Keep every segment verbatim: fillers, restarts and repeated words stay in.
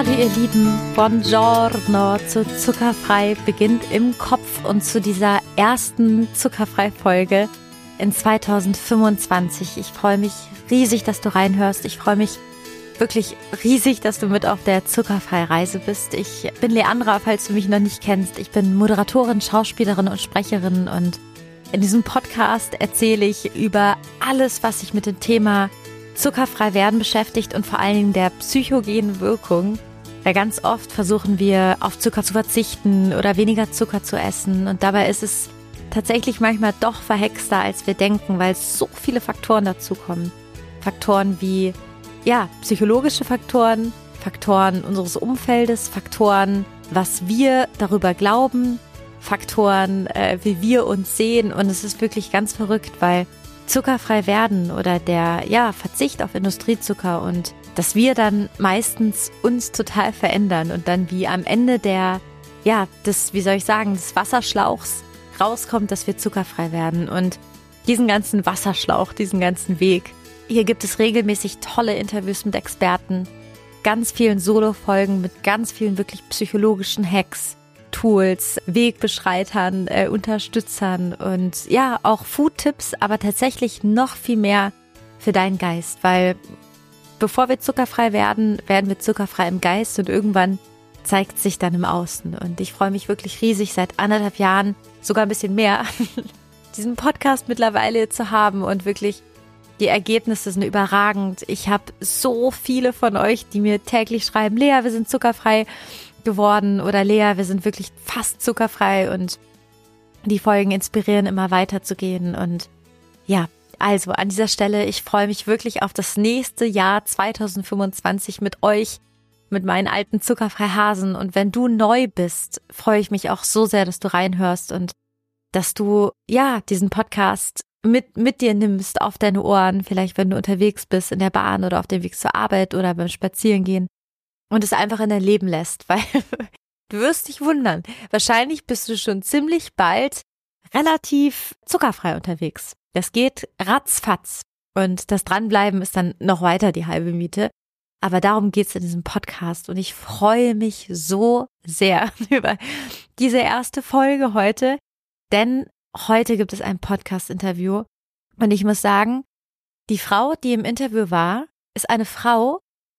Hallo ihr Lieben, buongiorno zu Zuckerfrei beginnt im Kopf und zu dieser ersten Zuckerfrei-Folge in zweitausendfünfundzwanzig. Ich freue mich riesig, dass du reinhörst. Ich freue mich wirklich riesig, dass du mit auf der Zuckerfrei-Reise bist. Ich bin Leandra, falls du mich noch nicht kennst. Ich bin Moderatorin, Schauspielerin und Sprecherin und in diesem Podcast erzähle ich über alles, was sich mit dem Thema zuckerfrei werden beschäftigt und vor allen Dingen der psychogenen Wirkung. Weil ganz oft versuchen wir auf Zucker zu verzichten oder weniger Zucker zu essen und dabei ist es tatsächlich manchmal doch verhexter, als wir denken, weil so viele Faktoren dazukommen. Faktoren wie, ja, psychologische Faktoren, Faktoren unseres Umfeldes, Faktoren, was wir darüber glauben, Faktoren, äh, wie wir uns sehen und es ist wirklich ganz verrückt, weil zuckerfrei werden oder der ja Verzicht auf Industriezucker und dass wir dann meistens uns total verändern und dann wie am Ende der, ja, des, wie soll ich sagen, des Wasserschlauchs rauskommt, dass wir zuckerfrei werden und diesen ganzen Wasserschlauch, diesen ganzen Weg. Hier gibt es regelmäßig tolle Interviews mit Experten, ganz vielen Solo-Folgen mit ganz vielen wirklich psychologischen Hacks, Tools, Wegbeschreitern, äh, Unterstützern und ja, auch Food-Tipps, aber tatsächlich noch viel mehr für deinen Geist, weil bevor wir zuckerfrei werden, werden wir zuckerfrei im Geist und irgendwann zeigt sich dann im Außen und ich freue mich wirklich riesig, seit anderthalb Jahren, sogar ein bisschen mehr, diesen Podcast mittlerweile zu haben und wirklich die Ergebnisse sind überragend. Ich habe so viele von euch, die mir täglich schreiben, Lea, wir sind zuckerfrei geworden oder Lea, wir sind wirklich fast zuckerfrei und die Folgen inspirieren immer weiterzugehen und ja, also an dieser Stelle, ich freue mich wirklich auf das nächste Jahr zweitausendfünfundzwanzig mit euch, mit meinen alten Zuckerfrei-Hasen und wenn du neu bist, freue ich mich auch so sehr, dass du reinhörst und dass du, ja, diesen Podcast mit, mit dir nimmst auf deine Ohren, vielleicht wenn du unterwegs bist in der Bahn oder auf dem Weg zur Arbeit oder beim Spazierengehen. Und es einfach in dein Leben lässt, weil du wirst dich wundern. Wahrscheinlich bist du schon ziemlich bald relativ zuckerfrei unterwegs. Das geht ratzfatz. Und das Dranbleiben ist dann noch weiter die halbe Miete. Aber darum geht's in diesem Podcast. Und ich freue mich so sehr über diese erste Folge heute. Denn heute gibt es ein Podcast-Interview. Und ich muss sagen, die Frau, die im Interview war, ist eine Frau,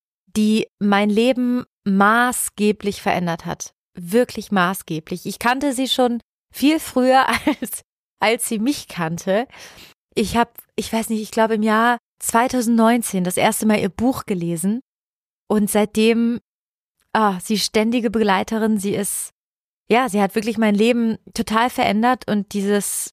die mein Leben maßgeblich verändert hat. Wirklich maßgeblich. Ich kannte sie schon viel früher, als, als sie mich kannte. Ich habe, ich weiß nicht, ich glaube im Jahr zweitausendneunzehn das erste Mal ihr Buch gelesen und seitdem, ah, sie ist ständige Begleiterin, sie ist, ja, sie hat wirklich mein Leben total verändert und dieses,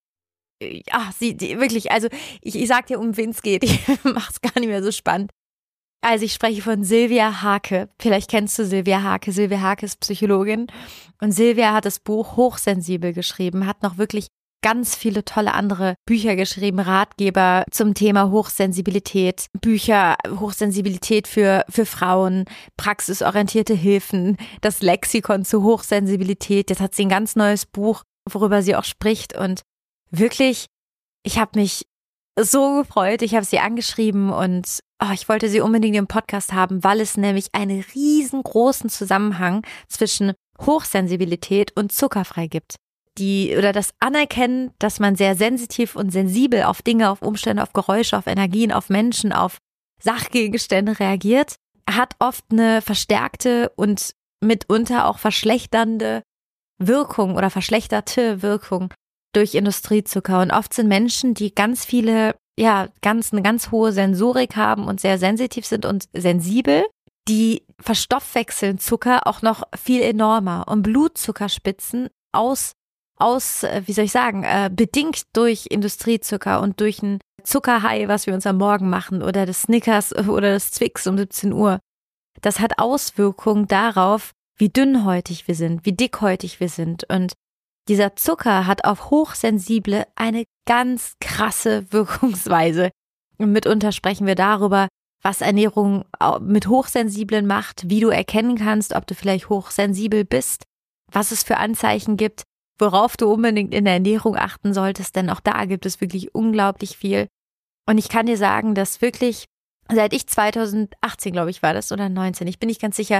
ja, sie, die, wirklich, also ich, ich sag dir, um wen es geht, ich mach's gar nicht mehr so spannend. Also ich spreche von Sylvia Hake. Vielleicht kennst du Sylvia Hake. Sylvia Hake ist Psychologin und Sylvia hat das Buch Hochsensibel geschrieben, hat noch wirklich ganz viele tolle andere Bücher geschrieben, Ratgeber zum Thema Hochsensibilität, Bücher Hochsensibilität für für Frauen, praxisorientierte Hilfen, das Lexikon zu Hochsensibilität. Jetzt hat sie ein ganz neues Buch, worüber sie auch spricht und wirklich, ich habe mich so gefreut. Ich habe sie angeschrieben und oh, ich wollte sie unbedingt im Podcast haben, weil es nämlich einen riesengroßen Zusammenhang zwischen Hochsensibilität und zuckerfrei gibt. Die oder das Anerkennen, dass man sehr sensitiv und sensibel auf Dinge, auf Umstände, auf Geräusche, auf Energien, auf Menschen, auf Sachgegenstände reagiert, hat oft eine verstärkte und mitunter auch verschlechternde Wirkung oder verschlechterte Wirkung durch Industriezucker. Und oft sind Menschen, die ganz viele, ja, ganz, eine ganz hohe Sensorik haben und sehr sensitiv sind und sensibel, die verstoffwechseln Zucker auch noch viel enormer und Blutzuckerspitzen aus, aus, wie soll ich sagen, äh, bedingt durch Industriezucker und durch ein Zuckerhigh, was wir uns am Morgen machen oder das Snickers oder das Twix um siebzehn Uhr. Das hat Auswirkungen darauf, wie dünnhäutig wir sind, wie dickhäutig wir sind und dieser Zucker hat auf Hochsensible eine ganz krasse Wirkungsweise. Und mitunter sprechen wir darüber, was Ernährung mit Hochsensiblen macht, wie du erkennen kannst, ob du vielleicht hochsensibel bist, was es für Anzeichen gibt, worauf du unbedingt in der Ernährung achten solltest, denn auch da gibt es wirklich unglaublich viel. Und ich kann dir sagen, dass wirklich, seit ich zweitausendachtzehn, glaube ich, war das, oder neunzehn, ich bin nicht ganz sicher,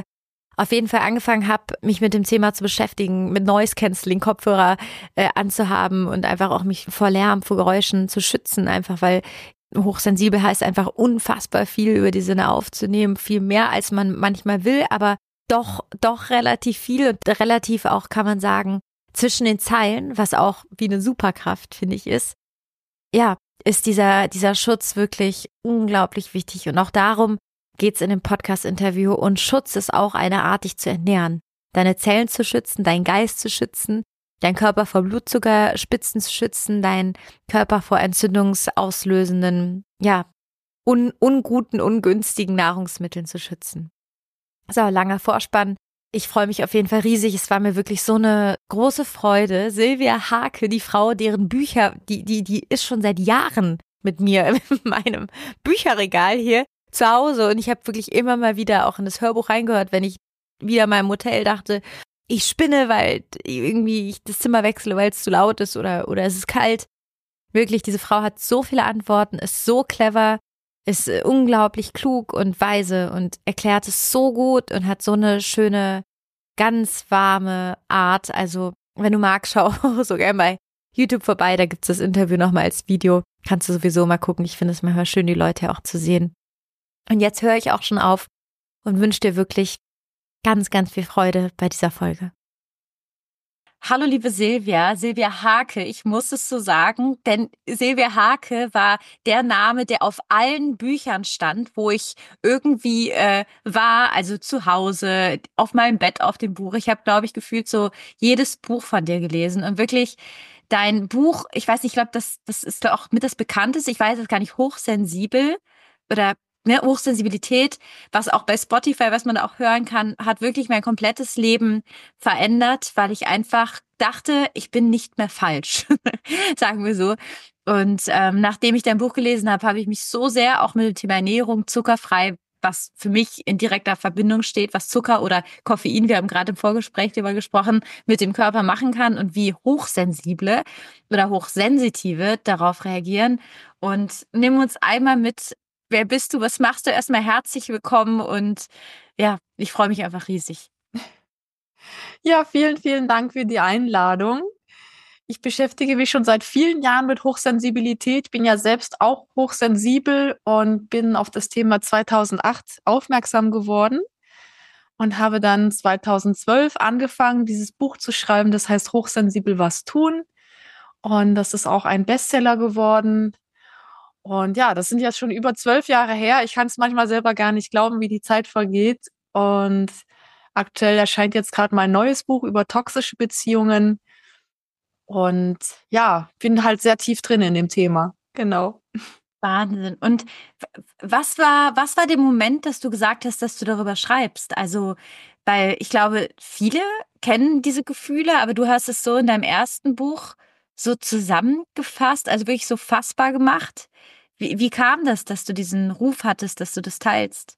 auf jeden Fall angefangen habe, mich mit dem Thema zu beschäftigen, mit Noise Cancelling, Kopfhörer äh, anzuhaben und einfach auch mich vor Lärm, vor Geräuschen zu schützen, einfach weil hochsensibel heißt einfach unfassbar viel über die Sinne aufzunehmen, viel mehr als man manchmal will, aber doch, doch relativ viel und relativ auch, kann man sagen, zwischen den Zeilen, was auch wie eine Superkraft, finde ich, ist. Ja, ist dieser, dieser Schutz wirklich unglaublich wichtig und auch darum geht's in dem Podcast-Interview und Schutz ist auch eine Art, dich zu ernähren, deine Zellen zu schützen, deinen Geist zu schützen, deinen Körper vor Blutzuckerspitzen zu schützen, deinen Körper vor entzündungsauslösenden, ja, un, unguten, ungünstigen Nahrungsmitteln zu schützen. So, langer Vorspann. Ich freue mich auf jeden Fall riesig. Es war mir wirklich so eine große Freude. Silvia Hake, die Frau, deren Bücher, die, die, die ist schon seit Jahren mit mir in meinem Bücherregal hier zu Hause. Und ich habe wirklich immer mal wieder auch in das Hörbuch reingehört, wenn ich wieder mal im Hotel dachte, ich spinne, weil irgendwie ich das Zimmer wechsle, weil es zu laut ist oder, oder es ist kalt. Wirklich, diese Frau hat so viele Antworten, ist so clever, ist unglaublich klug und weise und erklärt es so gut und hat so eine schöne, ganz warme Art. Also, wenn du magst, schau so gerne bei YouTube vorbei, da gibt's das Interview nochmal als Video. Kannst du sowieso mal gucken. Ich finde es manchmal schön, die Leute auch zu sehen. Und jetzt höre ich auch schon auf und wünsche dir wirklich ganz, ganz viel Freude bei dieser Folge. Hallo liebe Silvia, Silvia Hake, ich muss es so sagen, denn Silvia Hake war der Name, der auf allen Büchern stand, wo ich irgendwie äh, war, also zu Hause, auf meinem Bett, auf dem Buch. Ich habe, glaube ich, gefühlt so jedes Buch von dir gelesen und wirklich dein Buch, ich weiß nicht, ich glaube, das, das ist auch mit das bekannteste, ich weiß es gar nicht, hochsensibel oder ne, Hochsensibilität, was auch bei Spotify, was man da auch hören kann, hat wirklich mein komplettes Leben verändert, weil ich einfach dachte, ich bin nicht mehr falsch, sagen wir so. Und ähm, nachdem ich dein Buch gelesen habe, habe ich mich so sehr auch mit dem Thema Ernährung, zuckerfrei, was für mich in direkter Verbindung steht, was Zucker oder Koffein, wir haben gerade im Vorgespräch darüber gesprochen, mit dem Körper machen kann und wie Hochsensible oder Hochsensitive darauf reagieren. Und nimm uns einmal mit. Wer bist du? Was machst du? Erstmal herzlich willkommen und ja, ich freue mich einfach riesig. Ja, vielen, vielen Dank für die Einladung. Ich beschäftige mich schon seit vielen Jahren mit Hochsensibilität, bin ja selbst auch hochsensibel und bin auf das Thema zweitausendacht aufmerksam geworden und habe dann zweitausendzwölf angefangen, dieses Buch zu schreiben, das heißt Hochsensibel was tun. Und das ist auch ein Bestseller geworden. Und ja, das sind jetzt schon über zwölf Jahre her. Ich kann es manchmal selber gar nicht glauben, wie die Zeit vergeht. Und aktuell erscheint jetzt gerade mein neues Buch über toxische Beziehungen. Und ja, bin halt sehr tief drin in dem Thema. Genau. Wahnsinn. Und was war, was war der Moment, dass du gesagt hast, dass du darüber schreibst? Also, weil ich glaube, viele kennen diese Gefühle, aber du hast es so in deinem ersten Buch so zusammengefasst, also wirklich so fassbar gemacht. Wie, wie kam das, dass du diesen Ruf hattest, dass du das teilst?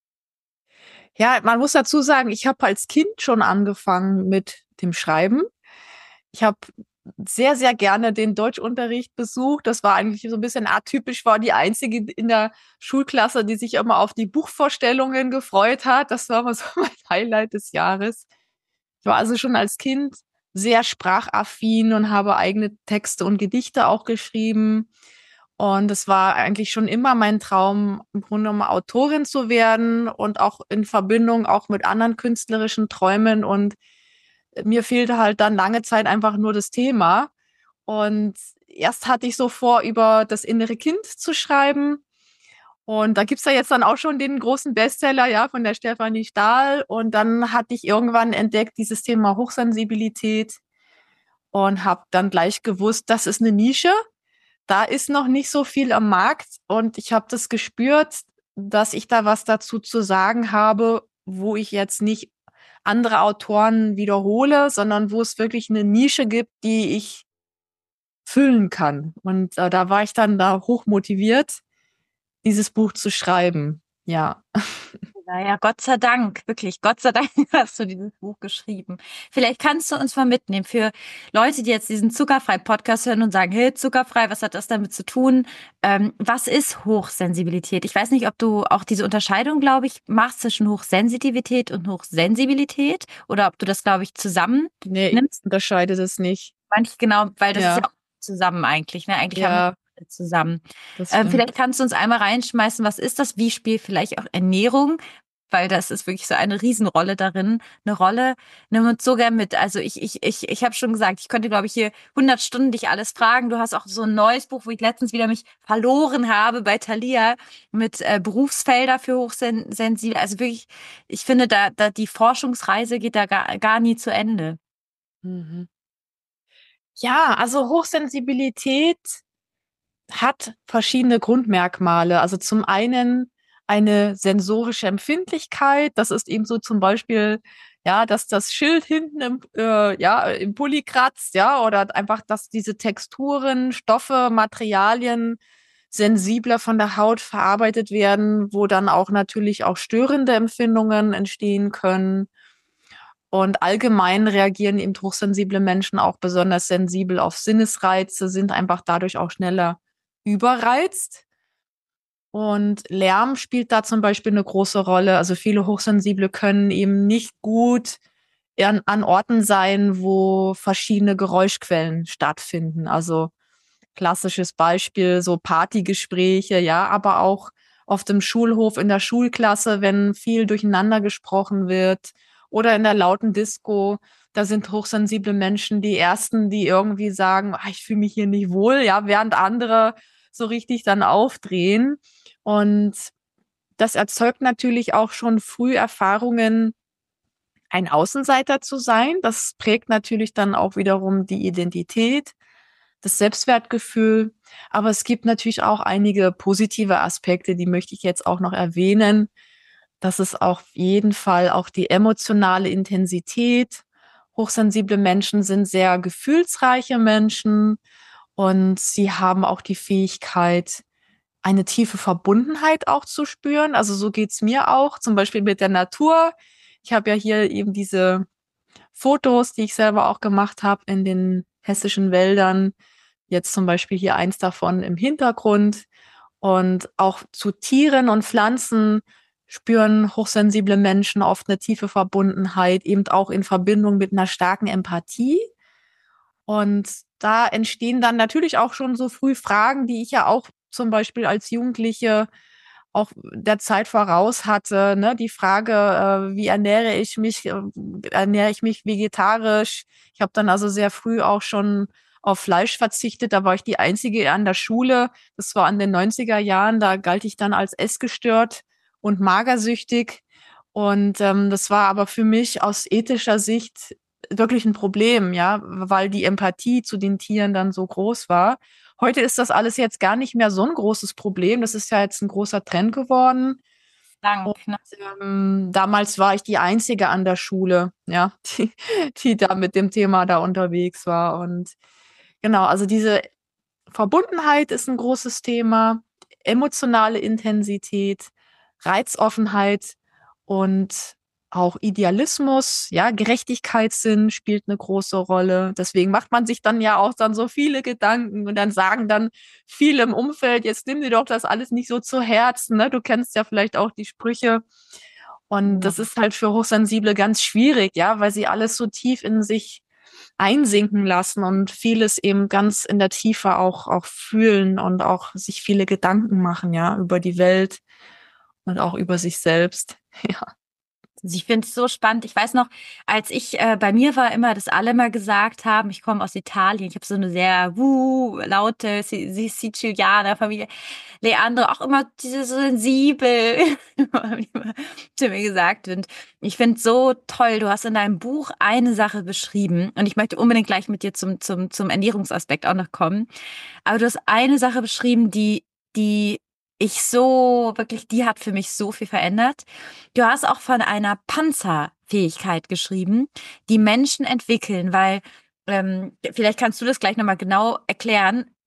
Ja, man muss dazu sagen, ich habe als Kind schon angefangen mit dem Schreiben. Ich habe sehr, sehr gerne den Deutschunterricht besucht. Das war eigentlich so ein bisschen atypisch, war die einzige in der Schulklasse, die sich immer auf die Buchvorstellungen gefreut hat. Das war immer so mein Highlight des Jahres. Ich war also schon als Kind sehr sprachaffin und habe eigene Texte und Gedichte auch geschrieben. Und es war eigentlich schon immer mein Traum, im Grunde genommen Autorin zu werden und auch in Verbindung auch mit anderen künstlerischen Träumen. Und mir fehlte halt dann lange Zeit einfach nur das Thema. Und erst hatte ich so vor, über das innere Kind zu schreiben. Und da gibt's ja jetzt dann auch schon den großen Bestseller, ja, von der Stefanie Stahl. Und dann hatte ich irgendwann entdeckt, dieses Thema Hochsensibilität und habe dann gleich gewusst, das ist eine Nische. Da ist noch nicht so viel am Markt. Und ich habe das gespürt, dass ich da was dazu zu sagen habe, wo ich jetzt nicht andere Autoren wiederhole, sondern wo es wirklich eine Nische gibt, die ich füllen kann. Und äh, da war ich dann da hoch motiviert, dieses Buch zu schreiben. Ja. Naja, Gott sei Dank, wirklich, Gott sei Dank hast du dieses Buch geschrieben. Vielleicht kannst du uns mal mitnehmen für Leute, die jetzt diesen Zuckerfrei-Podcast hören und sagen, hey, zuckerfrei, was hat das damit zu tun? Ähm, was ist Hochsensibilität? Ich weiß nicht, ob du auch diese Unterscheidung, glaube ich, machst zwischen Hochsensitivität und Hochsensibilität oder ob du das, glaube ich, zusammen Nee, ich nimmst. unterscheide das nicht. Manch genau, weil das ist ja Ja, auch zusammen eigentlich, ne? Eigentlich haben wir ja, das zusammen. das Ähm, stimmt. vielleicht kannst du uns einmal reinschmeißen, was ist das? Wie spielt vielleicht auch Ernährung? Weil das ist wirklich so eine Riesenrolle darin, eine Rolle. Nimm uns so gern mit. Also ich, ich, ich, ich habe schon gesagt, ich könnte, glaube ich, hier hundert Stunden dich alles fragen. Du hast auch so ein neues Buch, wo ich letztens wieder mich verloren habe bei Thalia mit äh, Berufsfelder für Hochsensibel. Also wirklich, ich finde, da, da die Forschungsreise geht da gar, gar nie zu Ende. Mhm. Ja, also Hochsensibilität hat verschiedene Grundmerkmale. Also zum einen eine sensorische Empfindlichkeit. Das ist eben so zum Beispiel, ja, dass das Schild hinten im, äh, ja, im Pulli kratzt, ja, oder einfach, dass diese Texturen, Stoffe, Materialien sensibler von der Haut verarbeitet werden, wo dann auch natürlich auch störende Empfindungen entstehen können. Und allgemein reagieren eben hochsensible Menschen auch besonders sensibel auf Sinnesreize, sind einfach dadurch auch schneller überreizt. Und Lärm spielt da zum Beispiel eine große Rolle. Also viele Hochsensible können eben nicht gut an, an Orten sein, wo verschiedene Geräuschquellen stattfinden. Also klassisches Beispiel, so Partygespräche, ja, aber auch auf dem Schulhof in der Schulklasse, wenn viel durcheinander gesprochen wird oder in der lauten Disco. Da sind hochsensible Menschen die ersten, die irgendwie sagen, ah, ich fühle mich hier nicht wohl, ja, während andere so richtig dann aufdrehen. Und das erzeugt natürlich auch schon früh Erfahrungen, ein Außenseiter zu sein. Das prägt natürlich dann auch wiederum die Identität, das Selbstwertgefühl. Aber es gibt natürlich auch einige positive Aspekte, die möchte ich jetzt auch noch erwähnen. Das ist auf jeden Fall auch die emotionale Intensität. Hochsensible Menschen sind sehr gefühlsreiche Menschen und sie haben auch die Fähigkeit, eine tiefe Verbundenheit auch zu spüren. Also so geht's mir auch, zum Beispiel mit der Natur. Ich habe ja hier eben diese Fotos, die ich selber auch gemacht habe in den hessischen Wäldern. Jetzt zum Beispiel hier eins davon im Hintergrund. Und auch zu Tieren und Pflanzen spüren hochsensible Menschen oft eine tiefe Verbundenheit, eben auch in Verbindung mit einer starken Empathie. Und da entstehen dann natürlich auch schon so früh Fragen, die ich ja auch zum Beispiel als Jugendliche auch der Zeit voraus hatte, ne? Die Frage, äh, wie ernähre ich mich, äh, ernähre ich mich vegetarisch? Ich habe dann also sehr früh auch schon auf Fleisch verzichtet. Da war ich die Einzige an der Schule. Das war an den neunziger Jahren. Da galt ich dann als essgestört und magersüchtig. Und ähm, das war aber für mich aus ethischer Sicht wirklich ein Problem, ja, weil die Empathie zu den Tieren dann so groß war. Heute ist das alles jetzt gar nicht mehr so ein großes Problem. Das ist ja jetzt ein großer Trend geworden. Und Dank, ne? ähm, damals war ich die Einzige an der Schule, ja, die, die da mit dem Thema da unterwegs war. Und genau, also diese Verbundenheit ist ein großes Thema, emotionale Intensität, Reizoffenheit und auch Idealismus, ja, Gerechtigkeitssinn spielt eine große Rolle. Deswegen macht man sich dann ja auch dann so viele Gedanken und dann sagen dann viele im Umfeld, jetzt nimm dir doch das alles nicht so zu Herzen, ne? Du kennst ja vielleicht auch die Sprüche. Und das ist halt für Hochsensible ganz schwierig, ja, weil sie alles so tief in sich einsinken lassen und vieles eben ganz in der Tiefe auch, auch fühlen und auch sich viele Gedanken machen, ja, über die Welt und auch über sich selbst. Ja. Also ich finde es so spannend. Ich weiß noch, als ich äh, bei mir war immer, dass alle mal gesagt haben, ich komme aus Italien. Ich habe so eine sehr wuh, laute Si- Si- Sizilianer-Familie. Leandro auch immer diese so sensibel zu mir gesagt. Und ich finde es so toll. Du hast in deinem Buch eine Sache beschrieben und ich möchte unbedingt gleich mit dir zum zum zum Ernährungsaspekt auch noch kommen. Aber du hast eine Sache beschrieben, die die ich so wirklich, die hat für mich so viel verändert. Du hast auch von einer Panzerfähigkeit geschrieben, die Menschen entwickeln, weil ähm, vielleicht kannst du das gleich nochmal genau erklären.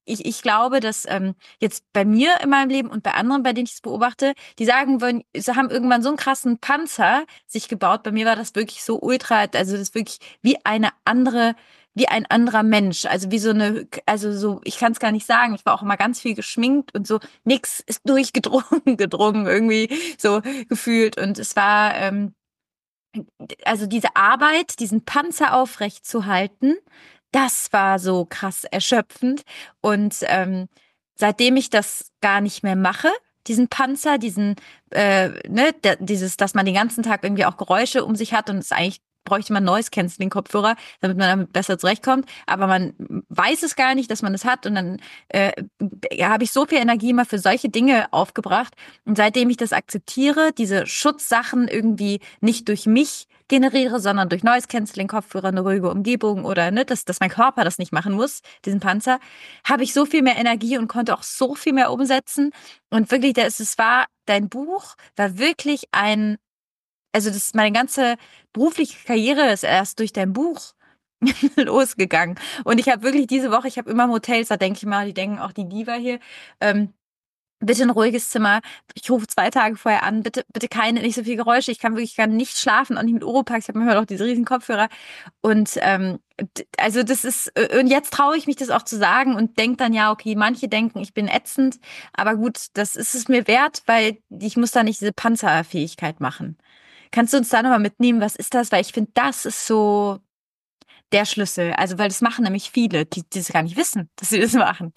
ich, ich glaube, dass ähm, jetzt bei mir in meinem Leben und bei anderen, bei denen ich es beobachte, die sagen wollen, sie haben irgendwann so einen krassen Panzer sich gebaut. Bei mir war das wirklich so ultra, also das ist wirklich wie eine andere, wie ein anderer Mensch. Also wie so eine, also so, ich kann es gar nicht sagen. Ich war auch immer ganz viel geschminkt und so, nix ist durchgedrungen, gedrungen, irgendwie so gefühlt. Und es war, ähm, also diese Arbeit, diesen Panzer aufrecht zu halten, das war so krass erschöpfend. Und ähm, seitdem ich das gar nicht mehr mache, diesen Panzer, diesen, äh, ne, der, dieses, dass man den ganzen Tag irgendwie auch Geräusche um sich hat und es eigentlich bräuchte man Noise Cancelling Kopfhörer, damit man damit besser zurechtkommt. Aber man weiß es gar nicht, dass man es hat. Und dann äh, ja, habe ich so viel Energie immer für solche Dinge aufgebracht. Und seitdem ich das akzeptiere, diese Schutzsachen irgendwie nicht durch mich generiere, sondern durch Noise Cancelling Kopfhörer, eine ruhige Umgebung oder ne, dass, dass mein Körper das nicht machen muss, diesen Panzer, habe ich so viel mehr Energie und konnte auch so viel mehr umsetzen. Und wirklich, das, es war, dein Buch war wirklich ein, also das, meine ganze berufliche Karriere ist erst durch dein Buch losgegangen. Und ich habe wirklich diese Woche, ich habe immer Hotels, da denke ich mal, die denken auch die Diva hier, ähm, bitte ein ruhiges Zimmer. Ich rufe zwei Tage vorher an. Bitte, bitte keine, nicht so viel Geräusche. Ich kann wirklich gar nicht schlafen und nicht mit Oropax. Ich habe manchmal auch diese riesen Kopfhörer. Und ähm, d- also das ist, äh, und jetzt traue ich mich das auch zu sagen und denke dann, ja, okay, manche denken, ich bin ätzend. Aber gut, das ist es mir wert, weil ich muss da nicht diese Panzerfähigkeit machen. Kannst du uns da nochmal mitnehmen, was ist das? Weil ich finde, das ist so der Schlüssel. Also, weil das machen nämlich viele, die, die das gar nicht wissen, dass sie das machen.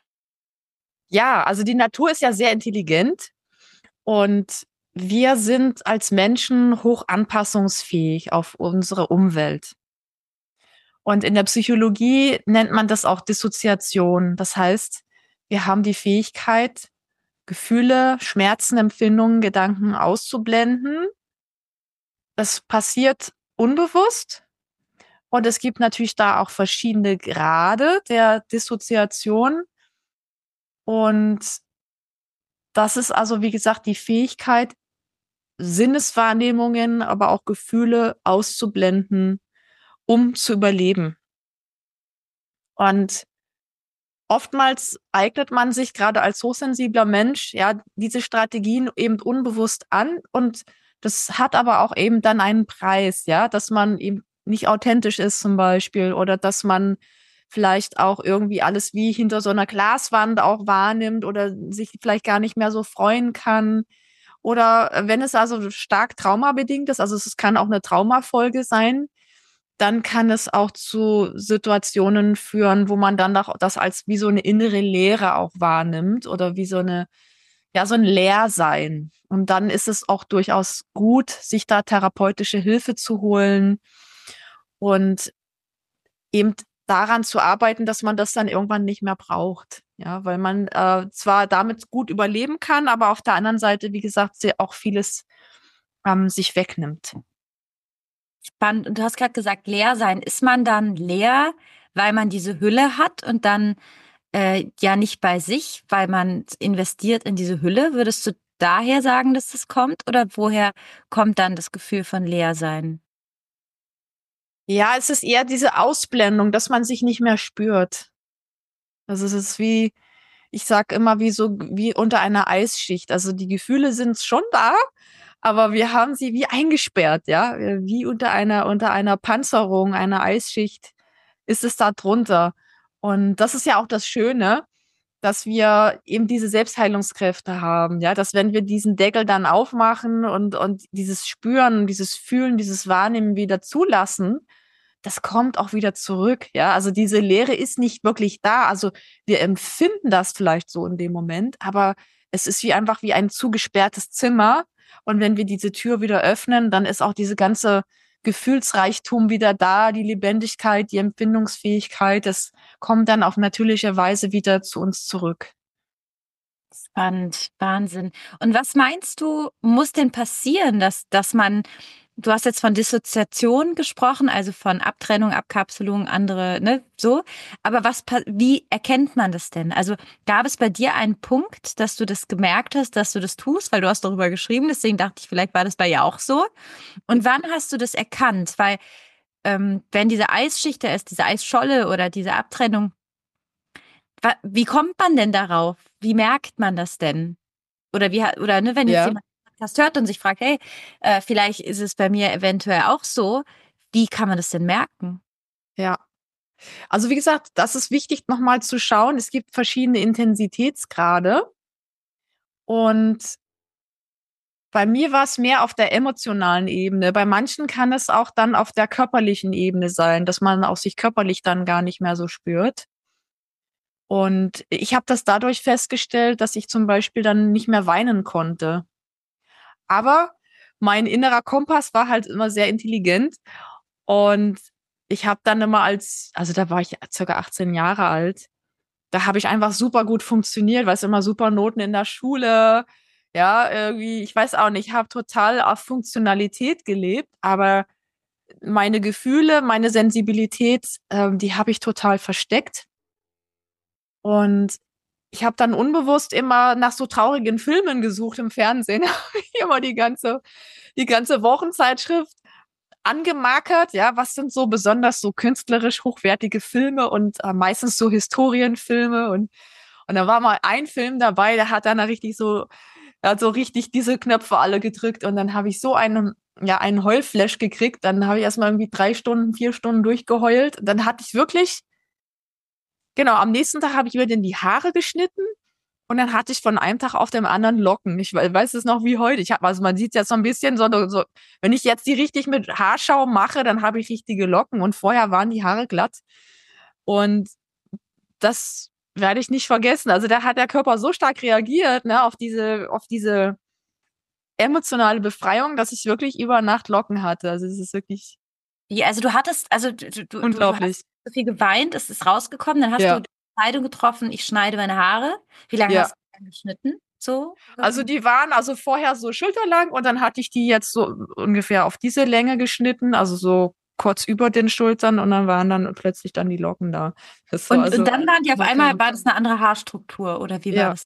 Ja, also die Natur ist ja sehr intelligent und wir sind als Menschen hoch anpassungsfähig auf unsere Umwelt. Und in der Psychologie nennt man das auch Dissoziation. Das heißt, wir haben die Fähigkeit, Gefühle, Schmerzen, Empfindungen, Gedanken auszublenden. Das passiert unbewusst. Und es gibt natürlich da auch verschiedene Grade der Dissoziation. Und das ist also, wie gesagt, die Fähigkeit, Sinneswahrnehmungen, aber auch Gefühle auszublenden, um zu überleben. Und oftmals eignet man sich gerade als hochsensibler Mensch ja diese Strategien eben unbewusst an und das hat aber auch eben dann einen Preis, ja, dass man eben nicht authentisch ist zum Beispiel oder dass man vielleicht auch irgendwie alles wie hinter so einer Glaswand auch wahrnimmt oder sich vielleicht gar nicht mehr so freuen kann. Oder wenn es also stark traumabedingt ist, also es kann auch eine Traumafolge sein, dann kann es auch zu Situationen führen, wo man dann auch das als wie so eine innere Leere auch wahrnimmt oder wie so eine, ja, so ein Leersein. Und dann ist es auch durchaus gut, sich da therapeutische Hilfe zu holen und eben daran zu arbeiten, dass man das dann irgendwann nicht mehr braucht. Ja, weil man äh, zwar damit gut überleben kann, aber auf der anderen Seite, wie gesagt, sie auch vieles ähm, sich wegnimmt. Spannend. Und du hast gerade gesagt, leer sein. Ist man dann leer, weil man diese Hülle hat und dann äh, ja nicht bei sich, weil man investiert in diese Hülle? Würdest du daher sagen, dass das kommt? Oder woher kommt dann das Gefühl von leer sein? Ja, es ist eher diese Ausblendung, dass man sich nicht mehr spürt. Also es ist wie, ich sag immer, wie so, wie unter einer Eisschicht. Also die Gefühle sind schon da, aber wir haben sie wie eingesperrt, ja, wie unter einer, unter einer Panzerung, einer Eisschicht ist es da drunter. Und das ist ja auch das Schöne, dass wir eben diese Selbstheilungskräfte haben, ja, dass wenn wir diesen Deckel dann aufmachen und, und dieses Spüren, dieses Fühlen, dieses Wahrnehmen wieder zulassen, das kommt auch wieder zurück, ja. Also diese Leere ist nicht wirklich da. Also wir empfinden das vielleicht so in dem Moment, aber es ist wie einfach wie ein zugesperrtes Zimmer. Und wenn wir diese Tür wieder öffnen, dann ist auch diese ganze Gefühlsreichtum wieder da, die Lebendigkeit, die Empfindungsfähigkeit, das kommt dann auf natürliche Weise wieder zu uns zurück. Spannend, Wahnsinn. Und was meinst du, muss denn passieren, dass, dass man, du hast jetzt von Dissoziation gesprochen, also von Abtrennung, Abkapselung, andere, ne, so. Aber was, pa- wie erkennt man das denn? Also gab es bei dir einen Punkt, dass du das gemerkt hast, dass du das tust, weil du hast darüber geschrieben, deswegen dachte ich, vielleicht war das bei dir auch so. Und wann hast du das erkannt? Weil, ähm, wenn diese Eisschicht da ist, diese Eisscholle oder diese Abtrennung, wa- wie kommt man denn darauf? Wie merkt man das denn? Oder wie, ha- oder ne, wenn jetzt Ja, jemand den Podcast hört und sich fragt, hey, äh, vielleicht ist es bei mir eventuell auch so, wie kann man das denn merken? ja. Also wie gesagt, das ist wichtig, nochmal zu schauen. Es gibt verschiedene Intensitätsgrade und bei mir war es mehr auf der emotionalen Ebene. Bei manchen kann es auch dann auf der körperlichen Ebene sein, dass man auch sich körperlich dann gar nicht mehr so spürt. Und ich habe das dadurch festgestellt, dass ich zum Beispiel dann nicht mehr weinen konnte. Aber mein innerer Kompass war halt immer sehr intelligent. Und ich habe dann immer als, also da war ich circa achtzehn Jahre alt, da habe ich einfach super gut funktioniert, weil es immer super Noten in der Schule, ja, irgendwie, ich weiß auch nicht, habe total auf Funktionalität gelebt, aber meine Gefühle, meine Sensibilität, ähm, die habe ich total versteckt. Und ich habe dann unbewusst immer nach so traurigen Filmen gesucht im Fernsehen. Habe ich immer die ganze, die ganze Wochenzeitschrift angemarkert, ja, was sind so besonders so künstlerisch hochwertige Filme und äh, meistens so Historienfilme und und da war mal ein Film dabei, der hat dann richtig so, er hat so richtig diese Knöpfe alle gedrückt und dann habe ich so einen, ja, einen Heulflash gekriegt. Dann habe ich erstmal irgendwie drei Stunden, vier Stunden durchgeheult. Dann hatte ich wirklich, genau, am nächsten Tag habe ich mir dann die Haare geschnitten und dann hatte ich von einem Tag auf den anderen Locken. Ich weiß es noch wie heute. Ich habe, also man sieht jetzt so ein bisschen so, so, wenn ich jetzt die richtig mit Haarschaum mache, dann habe ich richtige Locken und vorher waren die Haare glatt. Und das werde ich nicht vergessen. Also da hat der Körper so stark reagiert, ne, auf diese, auf diese emotionale Befreiung, dass ich wirklich über Nacht Locken hatte. Also es ist wirklich Wie, also du hattest, also du, du, du, du hast unglaublich. so viel geweint, es ist rausgekommen, dann hast du Ja, die Entscheidung getroffen, ich schneide meine Haare. Wie lange hast ja. du dann geschnitten? So? Also die waren also vorher so schulterlang und dann hatte ich die jetzt so ungefähr auf diese Länge geschnitten, also so kurz über den Schultern und dann waren dann plötzlich dann die Locken da. Das war Und, und also dann waren die auf war einmal, krank. war das eine andere Haarstruktur oder wie war Ja, das?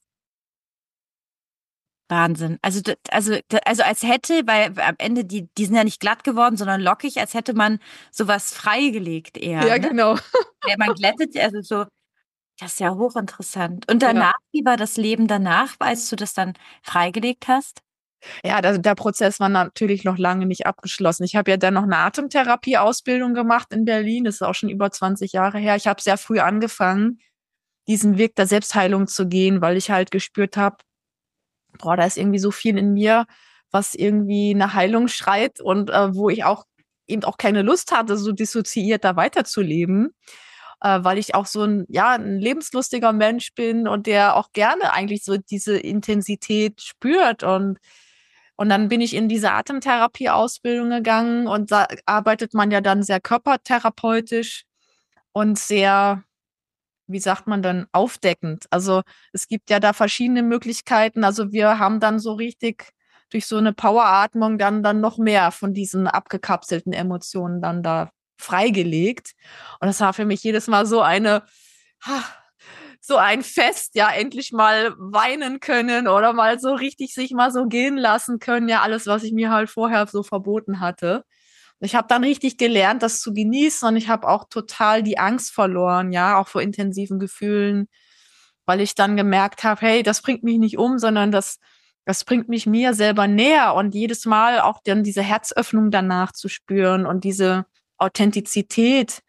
Wahnsinn. Also, d- also, d- also als hätte, weil am Ende, die, die sind ja nicht glatt geworden, sondern lockig, als hätte man sowas freigelegt eher, ja, ne? genau. Ja, man glättet, also so, das ist ja hochinteressant. Und Ja. danach, wie war das Leben danach, als du das dann freigelegt hast? Ja, der, der Prozess war natürlich noch lange nicht abgeschlossen. Ich habe ja dann noch eine Atemtherapie-Ausbildung gemacht in Berlin. Das ist auch schon über zwanzig Jahre her. Ich habe sehr früh angefangen, diesen Weg der Selbstheilung zu gehen, weil ich halt gespürt habe, boah, da ist irgendwie so viel in mir, was irgendwie eine Heilung schreit und äh, wo ich auch eben auch keine Lust hatte, so dissoziiert da weiterzuleben, äh, weil ich auch so ein, ja, ein lebenslustiger Mensch bin und der auch gerne eigentlich so diese Intensität spürt und und dann bin ich in diese Atemtherapie-Ausbildung gegangen und da arbeitet man ja dann sehr körpertherapeutisch und sehr, wie sagt man dann, aufdeckend. Also es gibt ja da verschiedene Möglichkeiten. Also wir haben dann so richtig durch so eine Poweratmung dann, dann noch mehr von diesen abgekapselten Emotionen dann da freigelegt. Und das war für mich jedes Mal so eine, so ein Fest, ja, endlich mal weinen können oder mal so richtig sich mal so gehen lassen können, ja, alles, was ich mir halt vorher so verboten hatte. Ich habe dann richtig gelernt, das zu genießen und ich habe auch total die Angst verloren, ja, auch vor intensiven Gefühlen, weil ich dann gemerkt habe, hey, das bringt mich nicht um, sondern das, das bringt mich mir selber näher und jedes Mal auch dann diese Herzöffnung danach zu spüren und diese Authentizität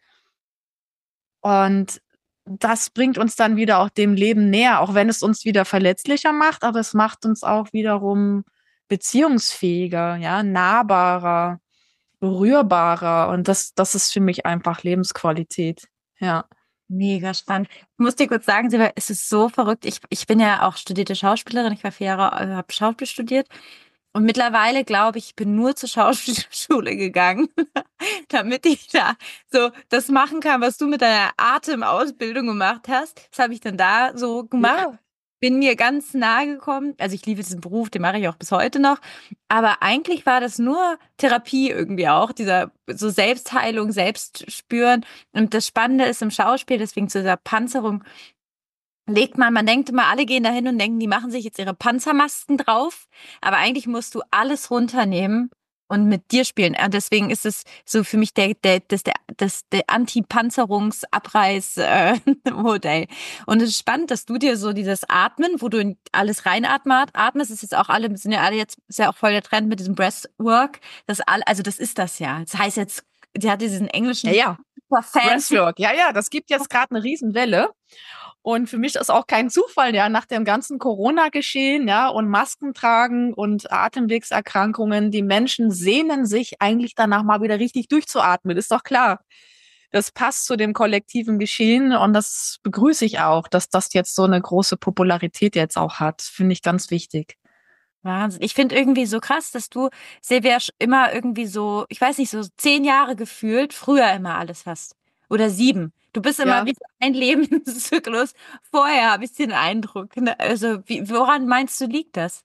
und das bringt uns dann wieder auch dem Leben näher, auch wenn es uns wieder verletzlicher macht, aber es macht uns auch wiederum beziehungsfähiger, ja, nahbarer, berührbarer. Und das, das ist für mich einfach Lebensqualität. Ja. Mega spannend. Ich muss dir kurz sagen, Silvia, es ist so verrückt. Ich, ich bin ja auch studierte Schauspielerin. Ich war vier Jahre, äh, habe Schauspiel studiert. Und mittlerweile glaube ich, ich bin nur zur Schauspielschule gegangen, damit ich da so das machen kann, was du mit deiner Atemausbildung gemacht hast. Das habe ich dann da so gemacht. Ja. Bin mir ganz nahe gekommen. Also ich liebe diesen Beruf, den mache ich auch bis heute noch. Aber eigentlich war das nur Therapie irgendwie auch, dieser so Selbstheilung, Selbstspüren. Und das Spannende ist im Schauspiel, deswegen zu dieser Panzerung, legt man, man denkt immer, alle gehen dahin und denken, die machen sich jetzt ihre Panzermasken drauf. Aber eigentlich musst du alles runternehmen und mit dir spielen. Und deswegen ist es so für mich der, der, das, der, das, der Anti-Panzerungs-Abreiß-Modell. Und es ist spannend, dass du dir so dieses Atmen, wo du in alles reinatmest, atmest, ist jetzt auch alle, sind ja alle jetzt, ist ja auch voll der Trend mit diesem Breathwork. Das all, also das ist das ja. Das heißt jetzt, die hat diesen Ja, englischen ja. fancy. Breathwork, ja, ja, das gibt jetzt gerade eine Riesenwelle. Und für mich ist auch kein Zufall, ja, nach dem ganzen Corona-Geschehen, ja, und Masken tragen und Atemwegserkrankungen, die Menschen sehnen sich eigentlich danach mal wieder richtig durchzuatmen, ist doch klar. Das passt zu dem kollektiven Geschehen und das begrüße ich auch, dass das jetzt so eine große Popularität jetzt auch hat. Finde ich ganz wichtig. Wahnsinn. Ich finde irgendwie so krass, dass du, Silvia, sch- immer irgendwie so, ich weiß nicht, so zehn Jahre gefühlt, früher immer alles hast. Oder sieben. Du bist immer Ja. wie so ein Lebenszyklus. Vorher habe ich den Eindruck. Ne? Also, wie, woran meinst du, liegt das?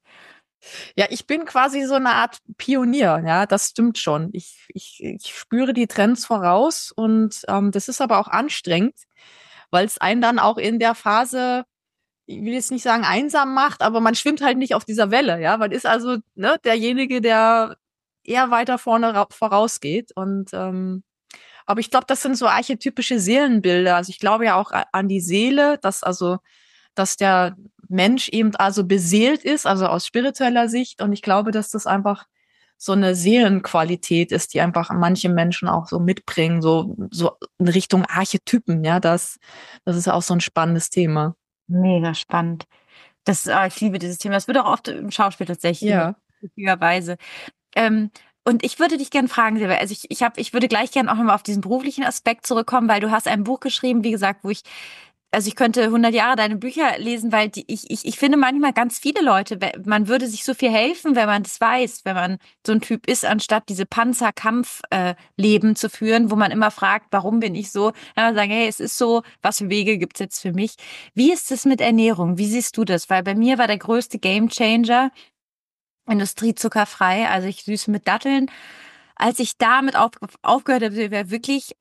Ja, ich bin quasi so eine Art Pionier, ja, das stimmt schon. Ich, ich, ich spüre die Trends voraus und ähm, das ist aber auch anstrengend, weil es einen dann auch in der Phase, ich will jetzt nicht sagen einsam macht, aber man schwimmt halt nicht auf dieser Welle, ja. Man ist also ne, derjenige, der eher weiter vorne ra- vorausgeht. Und ähm, aber ich glaube, das sind so archetypische Seelenbilder. Also ich glaube ja auch a- an die Seele, dass also, dass der Mensch eben also beseelt ist, also aus spiritueller Sicht. Und ich glaube, dass das einfach so eine Seelenqualität ist, die einfach manche Menschen auch so mitbringen, so, so in Richtung Archetypen, ja. Das, das ist auch so ein spannendes Thema. Mega spannend. Das, ah, ich liebe dieses Thema. Das wird auch oft im Schauspiel tatsächlich genutzt, Ja. witzigerweise. Ähm, und ich würde dich gerne fragen, Silvia, also ich, ich hab, ich würde gleich gerne auch nochmal auf diesen beruflichen Aspekt zurückkommen, weil du hast ein Buch geschrieben, wie gesagt, wo ich, also ich könnte hundert Jahre deine Bücher lesen, weil die, ich, ich, ich finde manchmal ganz viele Leute, we- man würde sich so viel helfen, wenn man das weiß, wenn man so ein Typ ist, anstatt diese Panzerkampf-Leben zu führen, wo man immer fragt, warum bin ich so? Dann man sagen, hey, es ist so, was für Wege gibt's jetzt für mich? Wie ist es mit Ernährung? Wie siehst du das? Weil bei mir war der größte Gamechanger industriezuckerfrei, also ich süße mit Datteln. Als ich damit auf, aufgehört habe, war wirklich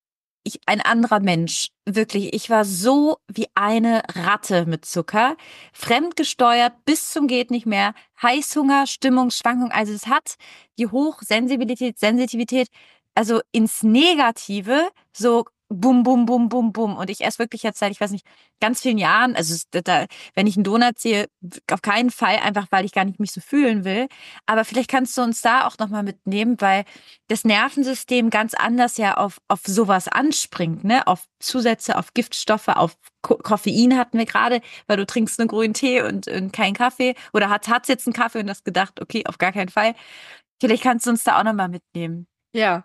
ich ein anderer Mensch. Wirklich, ich war so wie eine Ratte mit Zucker, fremdgesteuert bis zum geht nicht mehr, Heißhunger, Stimmungsschwankung. Also es hat die Hochsensibilität, Sensitivität, also ins Negative, so bum, bum, bum, bum, bum. Und ich esse wirklich jetzt seit, ich weiß nicht, ganz vielen Jahren, also es- da, wenn ich einen Donut sehe, auf keinen Fall, einfach weil ich gar nicht mich so fühlen will. Aber vielleicht kannst du uns da auch nochmal mitnehmen, weil das Nervensystem ganz anders ja auf, auf sowas anspringt, ne? Auf Zusätze, auf Giftstoffe, auf Ko Koffein hatten wir gerade, weil du trinkst nur grünen Tee und, und keinen Kaffee. Oder hat hat's jetzt einen Kaffee und hast gedacht, okay, auf gar keinen Fall. Vielleicht kannst du uns da auch nochmal mitnehmen. Ja.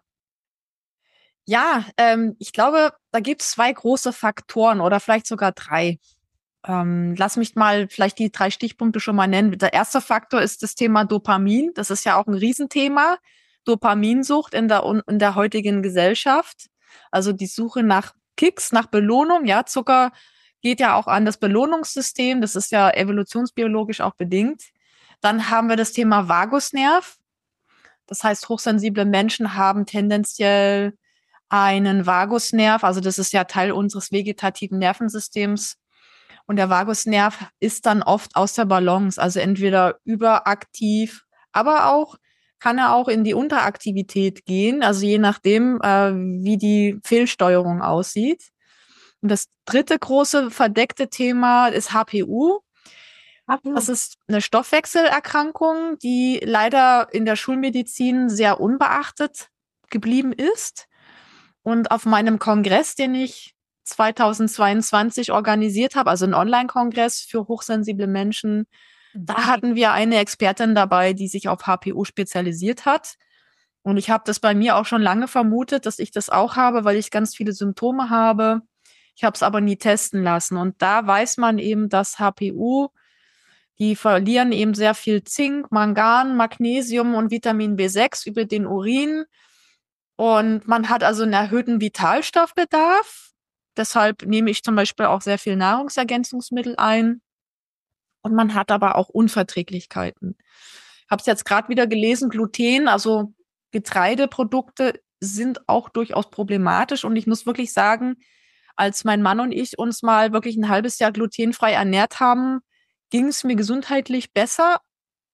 Ja, ähm, ich glaube, da gibt es zwei große Faktoren oder vielleicht sogar drei. Ähm, lass mich mal vielleicht die drei Stichpunkte schon mal nennen. Der erste Faktor ist das Thema Dopamin. Das ist ja auch ein Riesenthema. Dopaminsucht in der, in der heutigen Gesellschaft. Also die Suche nach Kicks, nach Belohnung. Ja, Zucker geht ja auch an das Belohnungssystem. Das ist ja evolutionsbiologisch auch bedingt. Dann haben wir das Thema Vagusnerv. Das heißt, hochsensible Menschen haben tendenziell einen Vagusnerv, also das ist ja Teil unseres vegetativen Nervensystems. Und der Vagusnerv ist dann oft aus der Balance, also entweder überaktiv, aber auch kann er auch in die Unteraktivität gehen, also je nachdem, äh, wie die Fehlsteuerung aussieht. Und das dritte große verdeckte Thema ist H P U. Das ist eine Stoffwechselerkrankung, die leider in der Schulmedizin sehr unbeachtet geblieben ist. Und auf meinem Kongress, den ich zweitausendzweiundzwanzig organisiert habe, also ein Online-Kongress für hochsensible Menschen, da hatten wir eine Expertin dabei, die sich auf H P U spezialisiert hat. Und ich habe das bei mir auch schon lange vermutet, dass ich das auch habe, weil ich ganz viele Symptome habe. Ich habe es aber nie testen lassen. Und da weiß man eben, dass H P U, die verlieren eben sehr viel Zink, Mangan, Magnesium und Vitamin B sechs über den Urin. Und man hat also einen erhöhten Vitalstoffbedarf. Deshalb nehme ich zum Beispiel auch sehr viel Nahrungsergänzungsmittel ein. Und man hat aber auch Unverträglichkeiten. Ich habe es jetzt gerade wieder gelesen, Gluten, also Getreideprodukte sind auch durchaus problematisch. Und ich muss wirklich sagen, als mein Mann und ich uns mal wirklich ein halbes Jahr glutenfrei ernährt haben, ging es mir gesundheitlich besser,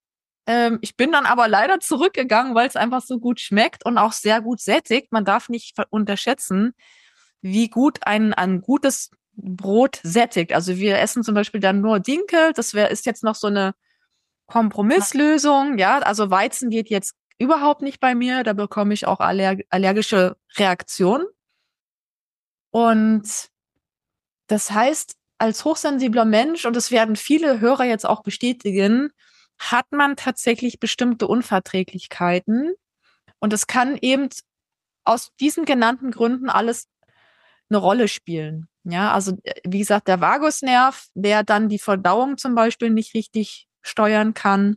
Ähm, ich bin dann aber leider zurückgegangen, weil es einfach so gut schmeckt und auch sehr gut sättigt. Man darf nicht ver- unterschätzen, wie gut ein, ein gutes Brot sättigt. Also wir essen zum Beispiel dann nur Dinkel. Das wäre, ist jetzt noch so eine Kompromisslösung. Ja, also Weizen geht jetzt überhaupt nicht bei mir. Da bekomme ich auch aller allergische Reaktionen. Und das heißt, als hochsensibler Mensch, und das werden viele Hörer jetzt auch bestätigen, hat man tatsächlich bestimmte Unverträglichkeiten. Und es kann eben aus diesen genannten Gründen alles eine Rolle spielen. Ja, also wie gesagt, der Vagusnerv, der dann die Verdauung zum Beispiel nicht richtig steuern kann.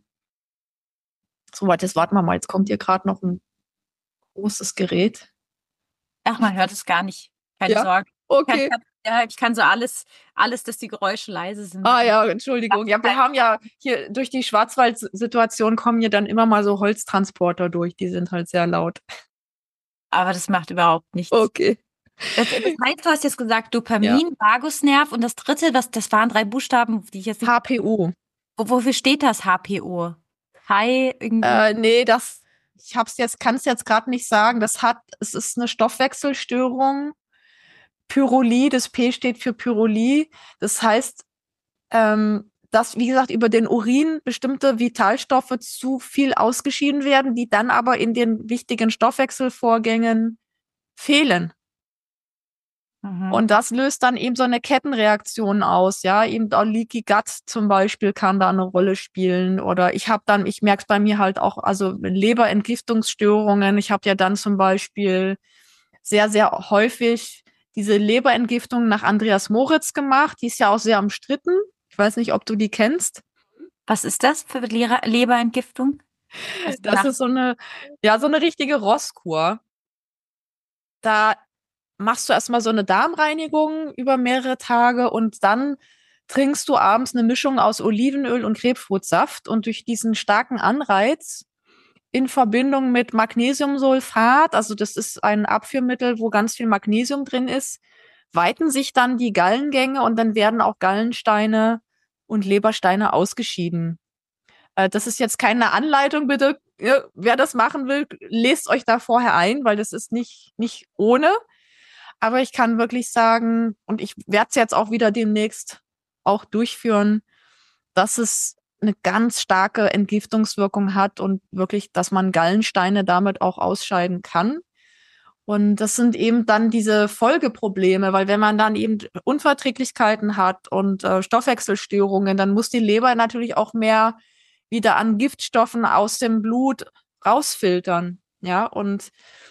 So, warte, jetzt warten wir mal, jetzt kommt hier gerade noch ein großes Gerät. Ach, man hört es gar nicht. Keine Ja, Sorge. okay. Ich kann, ja, ich kann so alles, alles, dass die Geräusche leise sind. Ah ja, Entschuldigung. Ja, wir haben ja hier durch die Schwarzwald-Situation kommen hier dann immer mal so Holztransporter durch. Die sind halt sehr laut. Aber das macht überhaupt nichts. Okay. Das, das heißt, du hast jetzt gesagt Ja. Dopamin, Vagusnerv und das dritte, was, das waren drei Buchstaben, die ich jetzt nicht... H P O. Wo, wofür steht das H P O? Hi, irgendwie? Äh, nee, das, ich hab's jetzt, kann es jetzt gerade nicht sagen. Das hat, es ist eine Stoffwechselstörung. Pyrolie, das P steht für Pyrolie. Das heißt, ähm, dass, wie gesagt, über den Urin bestimmte Vitalstoffe zu viel ausgeschieden werden, die dann aber in den wichtigen Stoffwechselvorgängen fehlen. Mhm. Und das löst dann eben so eine Kettenreaktion aus, ja, eben auch Leaky Gut zum Beispiel kann da eine Rolle spielen oder ich habe dann, ich merke es bei mir halt auch, also Leberentgiftungsstörungen, ich habe ja dann zum Beispiel sehr, sehr häufig diese Leberentgiftung nach Andreas Moritz gemacht, die ist ja auch sehr umstritten, ich weiß nicht, ob du die kennst. Was ist das für Leber Leberentgiftung? Was Das macht- ist so eine, ja, so eine richtige Rosskur. Da machst du erstmal so eine Darmreinigung über mehrere Tage und dann trinkst du abends eine Mischung aus Olivenöl und Grapefruitsaft und durch diesen starken Anreiz in Verbindung mit Magnesiumsulfat, also das ist ein Abführmittel, wo ganz viel Magnesium drin ist, weiten sich dann die Gallengänge und dann werden auch Gallensteine und Lebersteine ausgeschieden. Äh, das ist jetzt keine Anleitung, bitte, ja, wer das machen will, lest euch da vorher ein, weil das ist nicht, nicht ohne. Aber ich kann wirklich sagen, und ich werde es jetzt auch wieder demnächst auch durchführen, dass es eine ganz starke Entgiftungswirkung hat und wirklich, dass man Gallensteine damit auch ausscheiden kann. Und das sind eben dann diese Folgeprobleme, weil wenn man dann eben Unverträglichkeiten hat und äh, Stoffwechselstörungen, dann muss die Leber natürlich auch mehr wieder an Giftstoffen aus dem Blut rausfiltern. Ja, und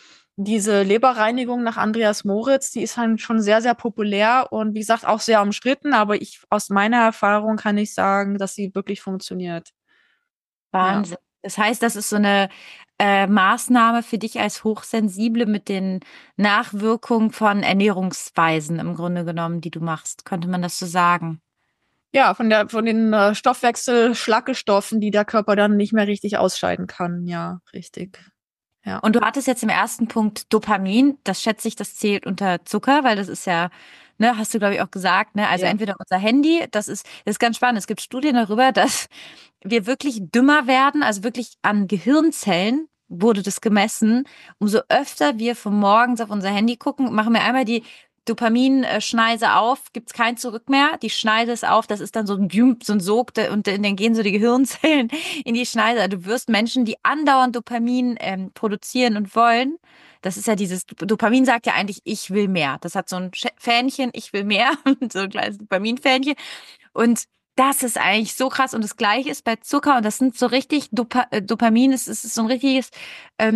diese Leberreinigung nach Andreas Moritz, die ist halt schon sehr, sehr populär und wie gesagt auch sehr umstritten, aber ich aus meiner Erfahrung kann ich sagen, dass sie wirklich funktioniert. Wahnsinn. Ja. Das heißt, das ist so eine äh, Maßnahme für dich als Hochsensible mit den Nachwirkungen von Ernährungsweisen im Grunde genommen, die du machst. Könnte man das so sagen? Ja, von der, von den äh, Stoffwechsel-Schlackestoffen, die der Körper dann nicht mehr richtig ausscheiden kann. Ja, richtig. Ja. Und du hattest jetzt im ersten Punkt Dopamin. Das schätze ich, das zählt unter Zucker, weil das ist ja, ne, hast du, glaube ich, auch gesagt, ne? Also ja. entweder unser Handy, das ist, das ist ganz spannend. Es gibt Studien darüber, dass wir wirklich dümmer werden, also wirklich an Gehirnzellen wurde das gemessen. Umso öfter wir von morgens auf unser Handy gucken, machen wir einmal die Dopaminschneise auf, gibt's kein Zurück mehr. Die Schneide ist auf, das ist dann so ein Jump, so ein Sog, und dann gehen so die Gehirnzellen in die Schneide. Du wirst Menschen, die andauernd Dopamin ähm, produzieren und wollen. Das ist ja dieses, Dopamin sagt ja eigentlich, ich will mehr. Das hat so ein Fähnchen, ich will mehr, so ein kleines Dopaminfähnchen. Und das ist eigentlich so krass. Und das Gleiche ist bei Zucker. Und das sind so richtig, Dopa Dopamin ist, ist so ein richtiges ähm,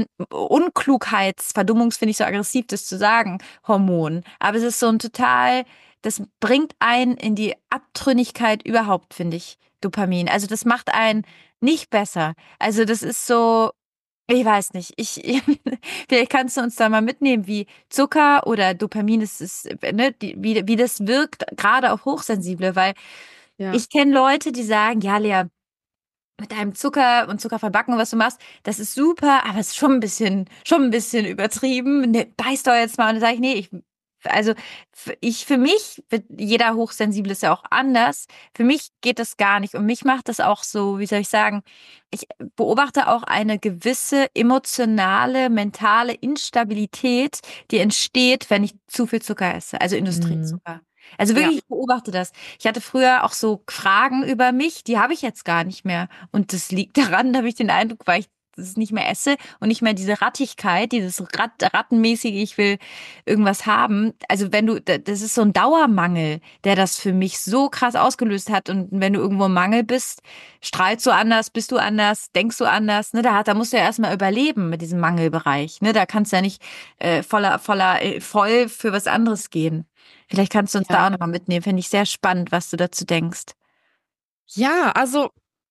Unklugheitsverdummungs, finde ich so aggressiv, das zu sagen, Hormon. Aber es ist so ein total, das bringt einen in die Abtrünnigkeit überhaupt, finde ich, Dopamin. Also das macht einen nicht besser. Also das ist so, ich weiß nicht. Ich, vielleicht kannst du uns da mal mitnehmen, wie Zucker oder Dopamin ist, ist ne, die, wie, wie das wirkt, gerade auf Hochsensible, weil ja. Ich kenne Leute, die sagen, ja, Lea, mit deinem Zucker und Zuckerverbacken, was du machst, das ist super, aber es ist schon ein bisschen, schon ein bisschen übertrieben. Ne, beiß doch jetzt mal. Und dann sage ich, nee, ich Also ich für mich, jeder Hochsensible ist ja auch anders. Für mich geht das gar nicht. Und mich macht das auch so, wie soll ich sagen, ich beobachte auch eine gewisse emotionale, mentale Instabilität, die entsteht, wenn ich zu viel Zucker esse, also Mhm. Industriezucker. Also Ja. wirklich, ich beobachte das. Ich hatte früher auch so Fragen über mich, die habe ich jetzt gar nicht mehr. Und das liegt daran, da habe ich den Eindruck, weil ich das nicht mehr esse und nicht mehr diese Rattigkeit, dieses Rat, Rattenmäßige, ich will irgendwas haben. Also wenn du, das ist so ein Dauermangel, der das für mich so krass ausgelöst hat. Und wenn du irgendwo im Mangel bist, strahlst du anders, bist du anders, denkst du anders. Ne, da, da musst du ja erstmal überleben mit diesem Mangelbereich. Ne, da kannst du ja nicht äh, voller, voller, äh, voll für was anderes gehen. Vielleicht kannst du uns Ja. da auch nochmal mitnehmen. Finde ich sehr spannend, was du dazu denkst. Ja, also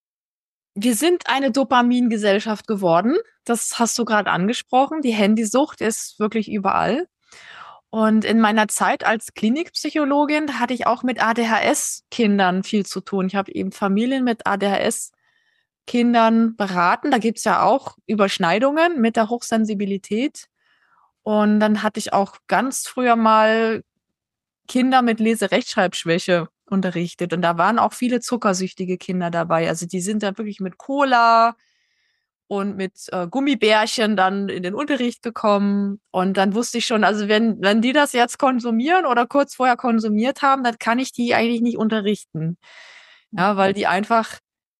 wir sind eine Dopamingesellschaft geworden. Das hast du gerade angesprochen. Die Handysucht ist wirklich überall. Und in meiner Zeit als Klinikpsychologin hatte ich auch mit A D H S-Kindern viel zu tun. Ich habe eben Familien mit A D H S-Kindern beraten. Da gibt's ja auch Überschneidungen mit der Hochsensibilität. Und dann hatte ich auch ganz früher mal Kinder mit Leserechtschreibschwäche unterrichtet. Und da waren auch viele zuckersüchtige Kinder dabei. Also die sind da wirklich mit Cola und mit äh, Gummibärchen dann in den Unterricht gekommen. Und dann wusste ich schon, also wenn, wenn die das jetzt konsumieren oder kurz vorher konsumiert haben, dann kann ich die eigentlich nicht unterrichten. Ja, weil die einfach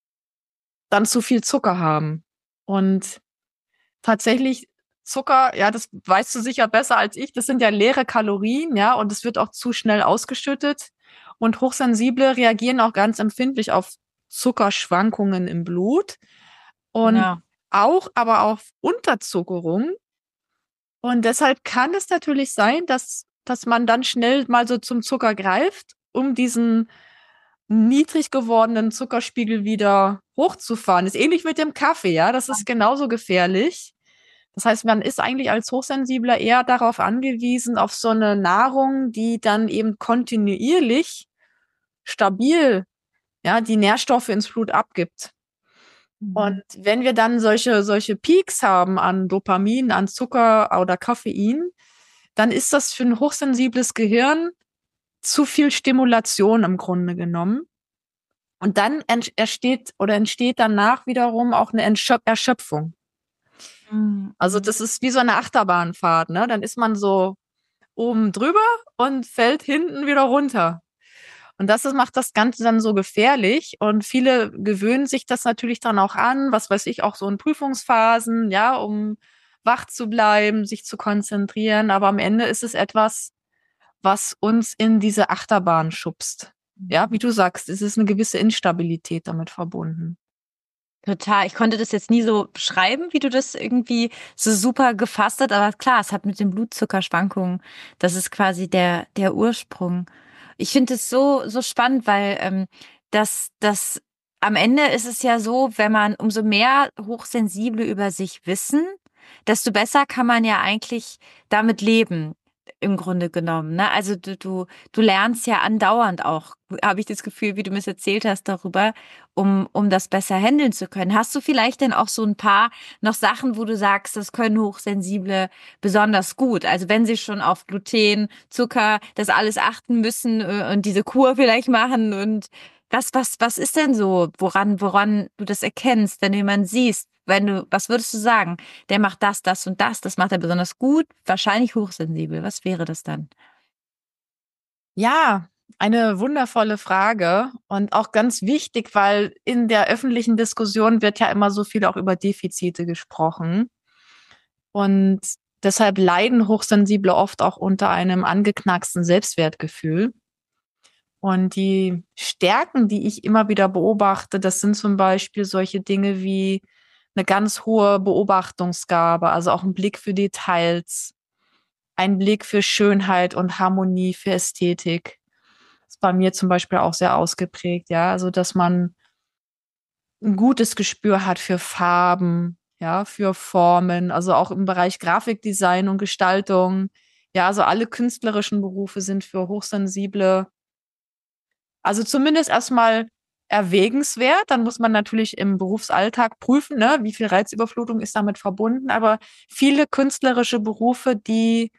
dann zu viel Zucker haben. Und tatsächlich Zucker, ja, das weißt du sicher besser als ich, das sind ja leere Kalorien, ja, und es wird auch zu schnell ausgeschüttet. Und Hochsensible reagieren auch ganz empfindlich auf Zuckerschwankungen im Blut und Genau. auch aber auf Unterzuckerung. Und deshalb kann es natürlich sein, dass, dass man dann schnell mal so zum Zucker greift, um diesen niedrig gewordenen Zuckerspiegel wieder hochzufahren. Ist ähnlich mit dem Kaffee, ja, das ist genauso gefährlich. Das heißt, man ist eigentlich als Hochsensibler eher darauf angewiesen, auf so eine Nahrung, die dann eben kontinuierlich stabil, ja, die Nährstoffe ins Blut abgibt. Und wenn wir dann solche, solche Peaks haben an Dopamin, an Zucker oder Koffein, dann ist das für ein hochsensibles Gehirn zu viel Stimulation im Grunde genommen. Und dann entsteht oder entsteht danach wiederum auch eine Entschöp- Erschöpfung. Mhm. Also das ist wie so eine Achterbahnfahrt, ne? Dann ist man so oben drüber und fällt hinten wieder runter. Und das ist, macht das Ganze dann so gefährlich. Und viele gewöhnen sich das natürlich dann auch an, was weiß ich, auch so in Prüfungsphasen, ja, um wach zu bleiben, sich zu konzentrieren. Aber am Ende ist es etwas, was uns in diese Achterbahn schubst. Ja, wie du sagst, es ist eine gewisse Instabilität damit verbunden. Total. Ich konnte das jetzt nie so beschreiben, wie du das irgendwie so super gefasst hast, aber klar, es hat mit den Blutzuckerschwankungen, das ist quasi der, der Ursprung. Ich finde es so, so spannend, weil ähm, das, das am Ende ist es ja so, wenn man umso mehr Hochsensible über sich wissen, desto besser kann man ja eigentlich damit leben. Im Grunde genommen, ne? Also du, du, du lernst ja andauernd auch, habe ich das Gefühl, wie du mir es erzählt hast darüber, um, um das besser handeln zu können. Hast du vielleicht denn auch so ein paar noch Sachen, wo du sagst, das können Hochsensible besonders gut? Also wenn sie schon auf Gluten, Zucker, das alles achten müssen äh, und diese Kur vielleicht machen und was, was, was ist denn so, woran, woran du das erkennst, wenn du jemanden siehst? Wenn du, was würdest du sagen? Der macht das, das und das, das macht er besonders gut, wahrscheinlich hochsensibel. Was wäre das dann? Ja, eine wundervolle Frage und auch ganz wichtig, weil in der öffentlichen Diskussion wird ja immer so viel auch über Defizite gesprochen. Und deshalb leiden Hochsensible oft auch unter einem angeknacksten Selbstwertgefühl. Und die Stärken, die ich immer wieder beobachte, das sind zum Beispiel solche Dinge wie eine ganz hohe Beobachtungsgabe, also auch ein Blick für Details, ein Blick für Schönheit und Harmonie, für Ästhetik. Das ist bei mir zum Beispiel auch sehr ausgeprägt, ja, also dass man ein gutes Gespür hat für Farben, ja, für Formen, also auch im Bereich Grafikdesign und Gestaltung. Ja, also alle künstlerischen Berufe sind für Hochsensible, also zumindest erstmal erwägenswert. Dann muss man natürlich im Berufsalltag prüfen, ne, wie viel Reizüberflutung ist damit verbunden. Aber viele künstlerische Berufe, die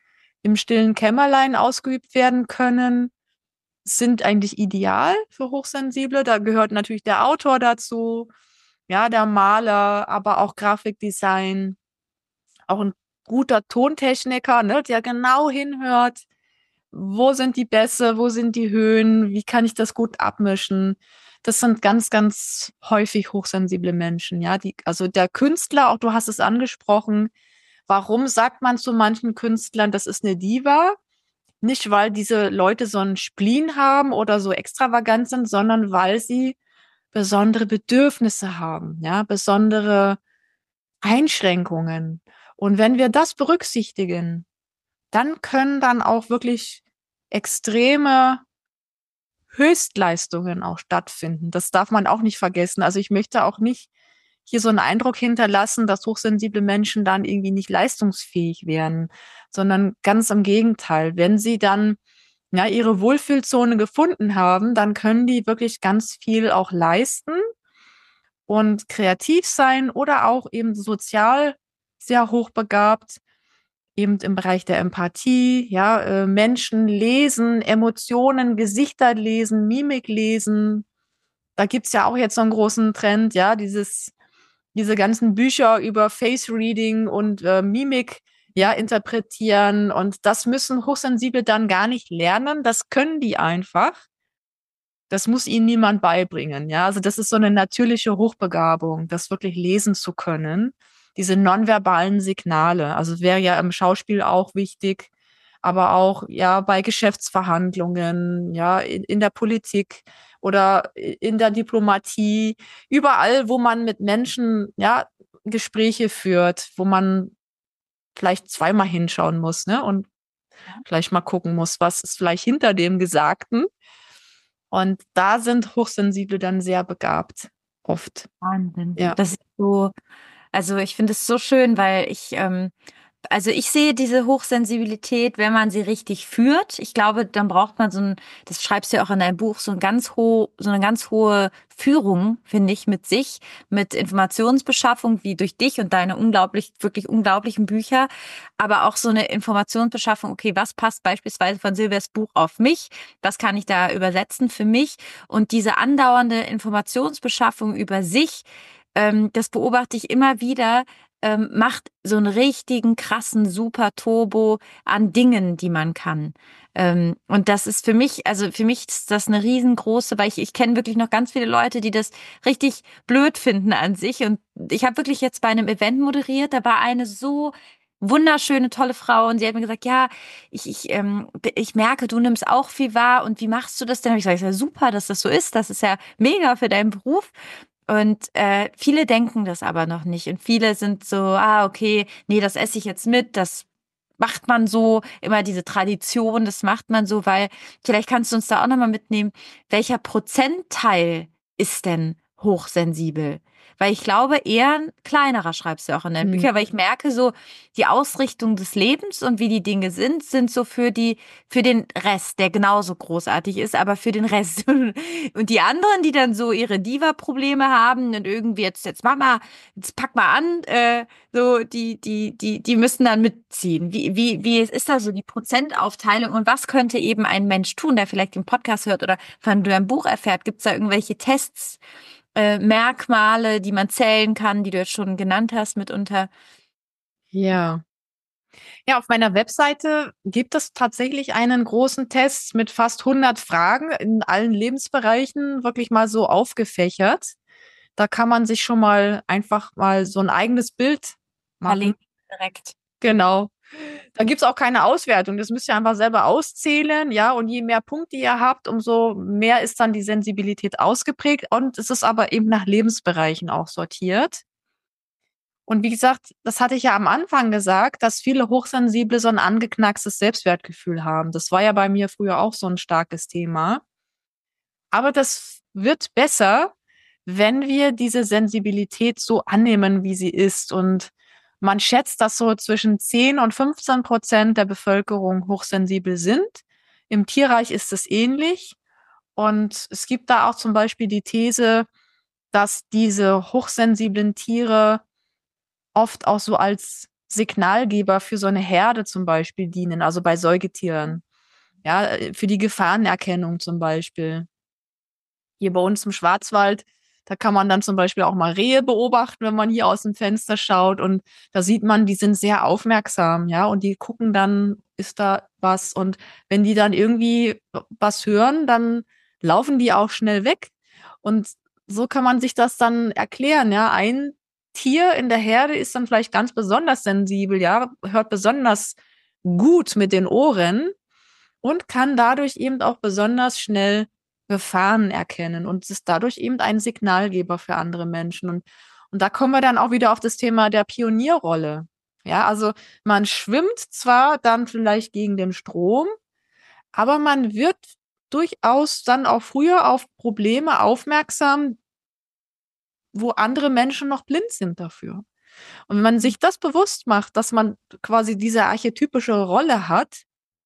im stillen Kämmerlein ausgeübt werden können, sind eigentlich ideal für Hochsensible. Da gehört natürlich der Autor dazu, ja, der Maler, aber auch Grafikdesign, auch ein guter Tontechniker, ne, der genau hinhört, wo sind die Bässe, wo sind die Höhen, wie kann ich das gut abmischen. Das sind ganz, ganz häufig hochsensible Menschen, ja. Die, also der Künstler, auch du hast es angesprochen, warum sagt man zu manchen Künstlern, das ist eine Diva? Nicht, weil diese Leute so einen Spleen haben oder so extravagant sind, sondern weil sie besondere Bedürfnisse haben, ja, besondere Einschränkungen. Und wenn wir das berücksichtigen, dann können dann auch wirklich extreme Höchstleistungen auch stattfinden. Das darf man auch nicht vergessen. Also ich möchte auch nicht hier so einen Eindruck hinterlassen, dass hochsensible Menschen dann irgendwie nicht leistungsfähig werden, sondern ganz im Gegenteil. Wenn sie dann ja ihre Wohlfühlzone gefunden haben, dann können die wirklich ganz viel auch leisten und kreativ sein oder auch eben sozial sehr hochbegabt, eben im Bereich der Empathie, ja, äh, Menschen lesen, Emotionen, Gesichter lesen, Mimik lesen. Da gibt's ja auch jetzt so einen großen Trend, ja, dieses, diese ganzen Bücher über Face Reading und äh, Mimik, ja, interpretieren. Und das müssen Hochsensible dann gar nicht lernen. Das können die einfach. Das muss ihnen niemand beibringen, ja. Also das ist so eine natürliche Hochbegabung, das wirklich lesen zu können. Diese nonverbalen Signale. Also wäre ja im Schauspiel auch wichtig, aber auch ja bei Geschäftsverhandlungen, ja, in, in der Politik oder in der Diplomatie, überall, wo man mit Menschen ja Gespräche führt, wo man vielleicht zweimal hinschauen muss, ne? Und vielleicht mal gucken muss, was ist vielleicht hinter dem Gesagten. Und da sind Hochsensible dann sehr begabt, oft. Wahnsinn. Ja. Das ist so, also ich finde es so schön, weil ich, ähm, also ich sehe diese Hochsensibilität, wenn man sie richtig führt. Ich glaube, dann braucht man so ein, das schreibst du ja auch in deinem Buch, so ein ganz hohe, so eine ganz hohe Führung, finde ich, mit sich, mit Informationsbeschaffung, wie durch dich und deine unglaublich, wirklich unglaublichen Bücher, aber auch so eine Informationsbeschaffung, okay, was passt beispielsweise von Silvias Buch auf mich? Was kann ich da übersetzen für mich? Und diese andauernde Informationsbeschaffung über sich, ähm, das beobachte ich immer wieder, ähm, macht so einen richtigen, krassen, super Turbo an Dingen, die man kann. Ähm, und das ist für mich, also für mich ist das eine riesengroße, weil ich, ich kenne wirklich noch ganz viele Leute, die das richtig blöd finden an sich. Und ich habe wirklich jetzt bei einem Event moderiert, da war eine so wunderschöne, tolle Frau und sie hat mir gesagt, ja, ich, ich, ähm, ich merke, du nimmst auch viel wahr und wie machst du das denn? Hab ich gesagt, ja super, dass das so ist, das ist ja mega für deinen Beruf. Und äh, viele denken das aber noch nicht. Und viele sind so, ah, okay, nee, das esse ich jetzt mit, das macht man so, immer diese Tradition, das macht man so, weil vielleicht kannst du uns da auch nochmal mitnehmen, welcher Prozentteil ist denn hochsensibel? Weil ich glaube, eher ein kleinerer, schreibst du auch in deinen Hm. Büchern, weil ich merke so, die Ausrichtung des Lebens und wie die Dinge sind, sind so für die, für den Rest, der genauso großartig ist, aber für den Rest. Und die anderen, die dann so ihre Diva-Probleme haben und irgendwie jetzt, jetzt mach mal, jetzt pack mal an, äh, so, die, die, die, die müssen dann mitziehen. Wie, wie, wie ist da so die Prozentaufteilung und was könnte eben ein Mensch tun, der vielleicht den Podcast hört oder von deinem Buch erfährt? Gibt es da irgendwelche Tests, äh, Merkmale, die man zählen kann, die du jetzt schon genannt hast mitunter? Ja. Ja, auf meiner Webseite gibt es tatsächlich einen großen Test mit fast hundert Fragen in allen Lebensbereichen, wirklich mal so aufgefächert. Da kann man sich schon mal einfach mal so ein eigenes Bild machen. Verlinkt direkt. Genau. Da gibt's auch keine Auswertung. Das müsst ihr einfach selber auszählen, ja. Und je mehr Punkte ihr habt, umso mehr ist dann die Sensibilität ausgeprägt. Und es ist aber eben nach Lebensbereichen auch sortiert. Und wie gesagt, das hatte ich ja am Anfang gesagt, dass viele Hochsensible so ein angeknackstes Selbstwertgefühl haben. Das war ja bei mir früher auch so ein starkes Thema. Aber das wird besser, wenn wir diese Sensibilität so annehmen, wie sie ist. Und man schätzt, dass so zwischen zehn und fünfzehn Prozent der Bevölkerung hochsensibel sind. Im Tierreich ist es ähnlich. Und es gibt da auch zum Beispiel die These, dass diese hochsensiblen Tiere oft auch so als Signalgeber für so eine Herde zum Beispiel dienen, also bei Säugetieren. Ja, für die Gefahrenerkennung zum Beispiel. Hier bei uns im Schwarzwald, da kann man dann zum Beispiel auch mal Rehe beobachten, wenn man hier aus dem Fenster schaut. Und da sieht man, die sind sehr aufmerksam, ja, und die gucken dann, ist da was? Und wenn die dann irgendwie was hören, dann laufen die auch schnell weg. Und so kann man sich das dann erklären, ja. Ein Tier in der Herde ist dann vielleicht ganz besonders sensibel, ja, hört besonders gut mit den Ohren und kann dadurch eben auch besonders schnell Gefahren erkennen und ist dadurch eben ein Signalgeber für andere Menschen. Und, und da kommen wir dann auch wieder auf das Thema der Pionierrolle. Ja, also man schwimmt zwar dann vielleicht gegen den Strom, aber man wird durchaus dann auch früher auf Probleme aufmerksam, wo andere Menschen noch blind sind dafür. Und wenn man sich das bewusst macht, dass man quasi diese archetypische Rolle hat,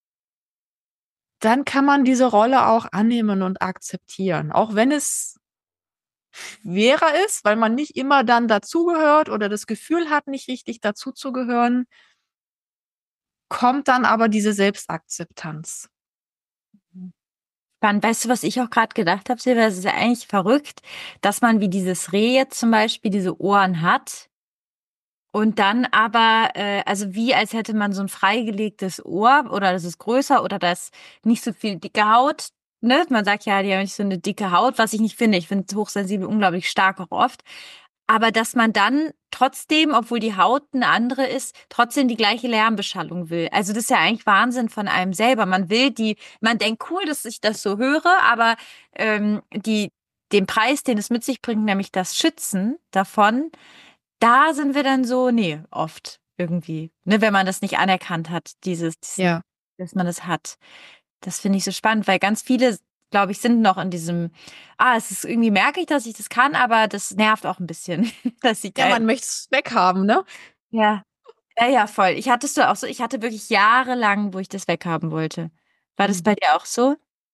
dann kann man diese Rolle auch annehmen und akzeptieren. Auch wenn es schwerer ist, weil man nicht immer dann dazugehört oder das Gefühl hat, nicht richtig dazuzugehören, kommt dann aber diese Selbstakzeptanz. Spannend. Weißt du, was ich auch gerade gedacht habe, Silvia? Es ist ja eigentlich verrückt, dass man wie dieses Reh jetzt zum Beispiel diese Ohren hat und dann aber, äh, also wie als hätte man so ein freigelegtes Ohr oder das ist größer oder das nicht so viel dicke Haut. Ne? Man sagt ja, die haben nicht so eine dicke Haut, was ich nicht finde. Ich finde hochsensibel unglaublich stark auch oft. Aber dass man dann trotzdem, obwohl die Haut eine andere ist, trotzdem die gleiche Lärmbeschallung will. Also das ist ja eigentlich Wahnsinn von einem selber. Man will die, man denkt cool, dass ich das so höre, aber ähm, die, den Preis, den es mit sich bringt, nämlich das Schützen davon, da sind wir dann so, nee, oft irgendwie, ne, wenn man das nicht anerkannt hat, dieses, Ja. dass man das hat. Das finde ich so spannend, weil ganz viele, glaube ich, sind noch in diesem, ah, es ist irgendwie merke ich, dass ich das kann, aber das nervt auch ein bisschen, dass ich Ja, man möchte es weghaben, ne? ja, ja, ja, voll. Ich hattest du auch so, ich hatte wirklich jahrelang, wo ich das weghaben wollte. War das Hm. bei dir auch so?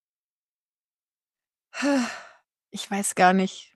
Ich weiß gar nicht.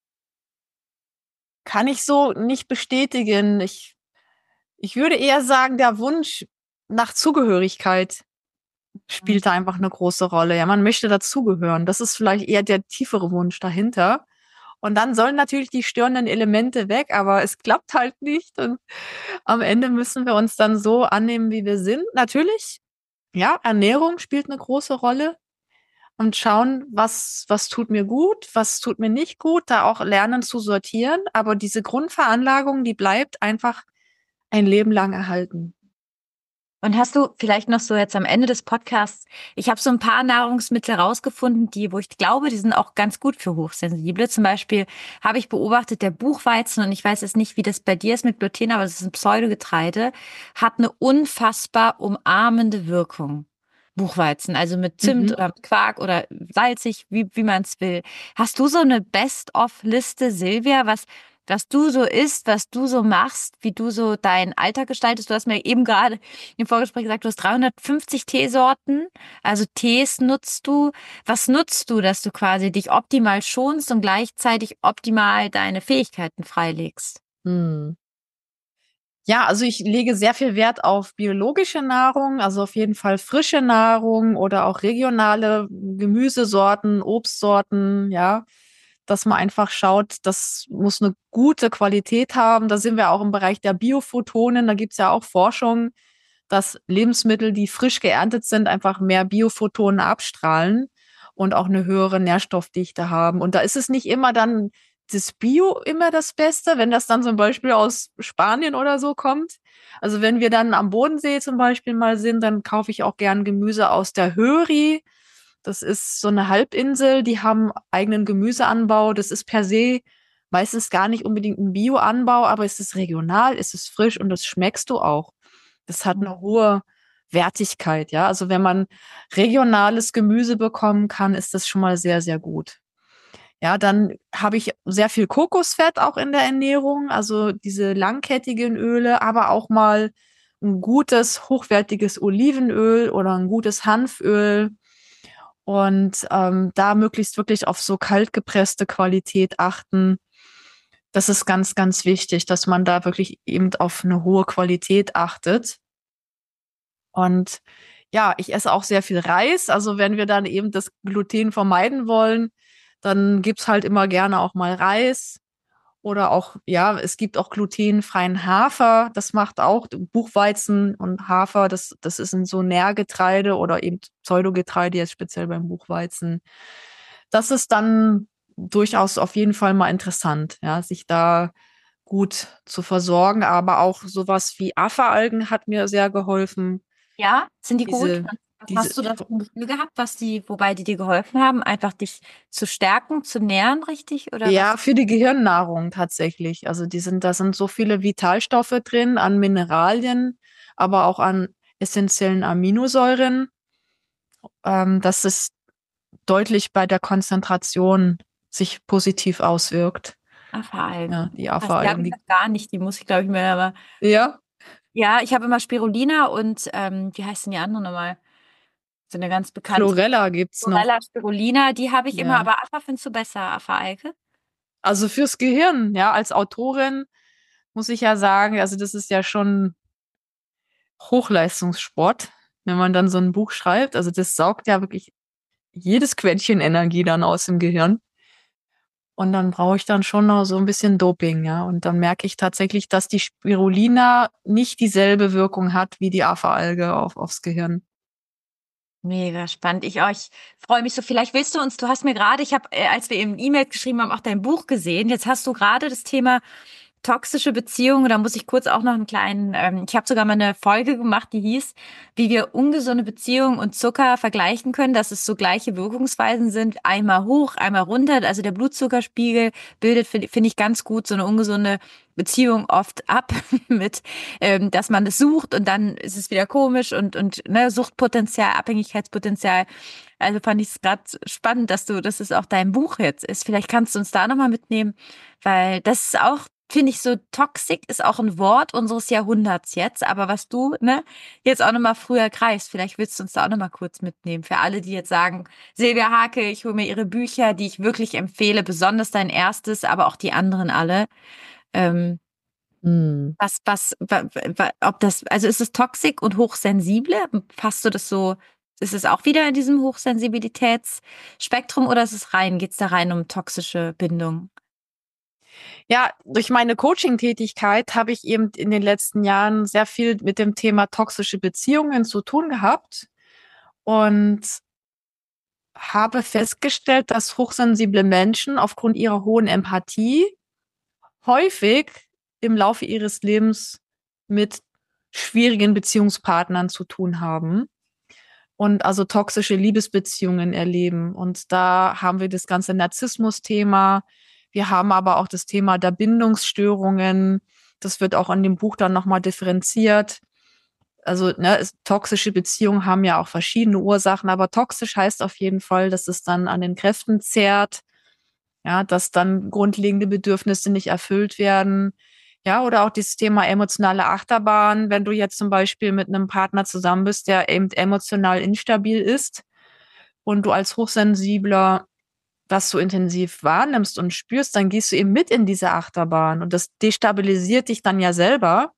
Kann ich so nicht bestätigen. Ich, ich würde eher sagen, der Wunsch nach Zugehörigkeit spielt da einfach eine große Rolle. Ja, man möchte dazugehören. Das ist vielleicht eher der tiefere Wunsch dahinter. Und dann sollen natürlich die störenden Elemente weg, aber es klappt halt nicht. Und am Ende müssen wir uns dann so annehmen, wie wir sind. Natürlich, ja, Ernährung spielt eine große Rolle und schauen, was, was tut mir gut, was tut mir nicht gut, da auch lernen zu sortieren. Aber diese Grundveranlagung, die bleibt einfach ein Leben lang erhalten. Und hast du vielleicht noch so jetzt am Ende des Podcasts, ich habe so ein paar Nahrungsmittel rausgefunden, die, wo ich glaube, die sind auch ganz gut für Hochsensible. Zum Beispiel habe ich beobachtet, der Buchweizen, und ich weiß jetzt nicht, wie das bei dir ist mit Gluten, aber das ist ein Pseudogetreide, hat eine unfassbar umarmende Wirkung. Buchweizen, also mit Zimt Mhm. oder mit Quark oder salzig, wie, wie man es will. Hast du so eine Best-of-Liste, Silvia, was was du so isst, was du so machst, wie du so deinen Alltag gestaltest? Du hast mir eben gerade im Vorgespräch gesagt, du hast dreihundertfünfzig Teesorten, also Tees nutzt du. Was nutzt du, dass du quasi dich optimal schonst und gleichzeitig optimal deine Fähigkeiten freilegst? Hm. Ja, also ich lege sehr viel Wert auf biologische Nahrung, also auf jeden Fall frische Nahrung oder auch regionale Gemüsesorten, Obstsorten, ja, dass man einfach schaut, das muss eine gute Qualität haben. Da sind wir auch im Bereich der Biophotonen. Da gibt's ja auch Forschung, dass Lebensmittel, die frisch geerntet sind, einfach mehr Biophotonen abstrahlen und auch eine höhere Nährstoffdichte haben. Und da ist es nicht immer dann das Bio immer das Beste, wenn das dann zum Beispiel aus Spanien oder so kommt. Also wenn wir dann am Bodensee zum Beispiel mal sind, dann kaufe ich auch gern Gemüse aus der Höri. Das ist so eine Halbinsel, die haben eigenen Gemüseanbau. Das ist per se meistens gar nicht unbedingt ein Bioanbau, aber es ist regional, es ist frisch und das schmeckst du auch. Das hat eine hohe Wertigkeit, ja. Also wenn man regionales Gemüse bekommen kann, ist das schon mal sehr, sehr gut. Ja, dann habe ich sehr viel Kokosfett auch in der Ernährung, also diese langkettigen Öle, aber auch mal ein gutes, hochwertiges Olivenöl oder ein gutes Hanföl und ähm, da möglichst wirklich auf so kaltgepresste Qualität achten. Das ist ganz, ganz wichtig, dass man da wirklich eben auf eine hohe Qualität achtet. Und ja, ich esse auch sehr viel Reis. Also wenn wir dann eben das Gluten vermeiden wollen, dann gibt's halt immer gerne auch mal Reis. Oder auch, ja, es gibt auch glutenfreien Hafer. Das macht auch Buchweizen und Hafer. Das, das ist ein so Nährgetreide oder eben Pseudogetreide, jetzt speziell beim Buchweizen. Das ist dann durchaus auf jeden Fall mal interessant, ja, sich da gut zu versorgen. Aber auch sowas wie Afa-Algen hat mir sehr geholfen. Ja, sind die gut? Diese, Was diese, hast du da für ein Gefühl gehabt, was die, wobei die dir geholfen haben, einfach dich zu stärken, zu nähren, richtig? Oder ja, was? für die Gehirnnahrung tatsächlich. Also die sind, da sind so viele Vitalstoffe drin, an Mineralien, aber auch an essentiellen Aminosäuren, ähm, dass es deutlich bei der Konzentration sich positiv auswirkt. Ja, Afa-Algen. die Krass, die habe A V A-Algen. ich Die, noch gar nicht, die muss ich, glaube ich, mir aber. ja, Ja, ich habe immer Spirulina und ähm, wie heißt denn die andere nochmal? So eine ganz bekannte Chlorella gibt's noch. Chlorella Spirulina, die habe ich immer, Ja. aber Afa findest du besser, Afa-Alge? Also fürs Gehirn, ja, als Autorin muss ich ja sagen, also das ist ja schon Hochleistungssport, wenn man dann so ein Buch schreibt. Also das saugt ja wirklich jedes Quäntchen Energie dann aus dem Gehirn. Und dann brauche ich dann schon noch so ein bisschen Doping, ja. Und dann merke ich tatsächlich, dass die Spirulina nicht dieselbe Wirkung hat wie die Afa-Alge auf, aufs Gehirn. Mega spannend. Ich euch freue mich so. Vielleicht willst du uns, du hast mir gerade, ich habe, äh, als wir eben E-Mail geschrieben haben, auch dein Buch gesehen. Jetzt hast du gerade das Thema toxische Beziehungen. Da muss ich kurz auch noch einen kleinen, ähm, ich habe sogar mal eine Folge gemacht, die hieß, wie wir ungesunde Beziehungen und Zucker vergleichen können, dass es so gleiche Wirkungsweisen sind, einmal hoch, einmal runter. Also der Blutzuckerspiegel bildet, finde find ich ganz gut, so eine ungesunde Beziehung oft ab mit, ähm, dass man es sucht und dann ist es wieder komisch und, und ne, Suchtpotenzial, Abhängigkeitspotenzial. Also fand ich es gerade spannend, dass du, dass es auch dein Buch jetzt ist. Vielleicht kannst du uns da nochmal mitnehmen, weil das ist auch, finde ich, so toxic ist auch ein Wort unseres Jahrhunderts jetzt. Aber was du, ne, jetzt auch nochmal früher greifst, vielleicht willst du uns da auch nochmal kurz mitnehmen. Für alle, die jetzt sagen, Silvia Hake, ich hole mir ihre Bücher, die ich wirklich empfehle, besonders dein erstes, aber auch die anderen alle. Ähm, Hm. was, was, wa, wa, ob das, also ist es toxisch und hochsensible? Fasst du das so, ist es auch wieder in diesem Hochsensibilitätsspektrum oder ist es rein, geht es da rein um toxische Bindung? Ja, durch meine Coaching-Tätigkeit habe ich eben in den letzten Jahren sehr viel mit dem Thema toxische Beziehungen zu tun gehabt und habe festgestellt, dass hochsensible Menschen aufgrund ihrer hohen Empathie häufig im Laufe ihres Lebens mit schwierigen Beziehungspartnern zu tun haben und also toxische Liebesbeziehungen erleben. Und da haben wir das ganze Narzissmus-Thema. Wir haben aber auch das Thema der Bindungsstörungen. Das wird auch in dem Buch dann nochmal differenziert. Also ne, es, toxische Beziehungen haben ja auch verschiedene Ursachen, aber toxisch heißt auf jeden Fall, dass es dann an den Kräften zehrt, ja, dass dann grundlegende Bedürfnisse nicht erfüllt werden. Ja, oder auch dieses Thema emotionale Achterbahn, wenn du jetzt zum Beispiel mit einem Partner zusammen bist, der eben emotional instabil ist und du als Hochsensibler das so intensiv wahrnimmst und spürst, dann gehst du eben mit in diese Achterbahn und das destabilisiert dich dann ja selber.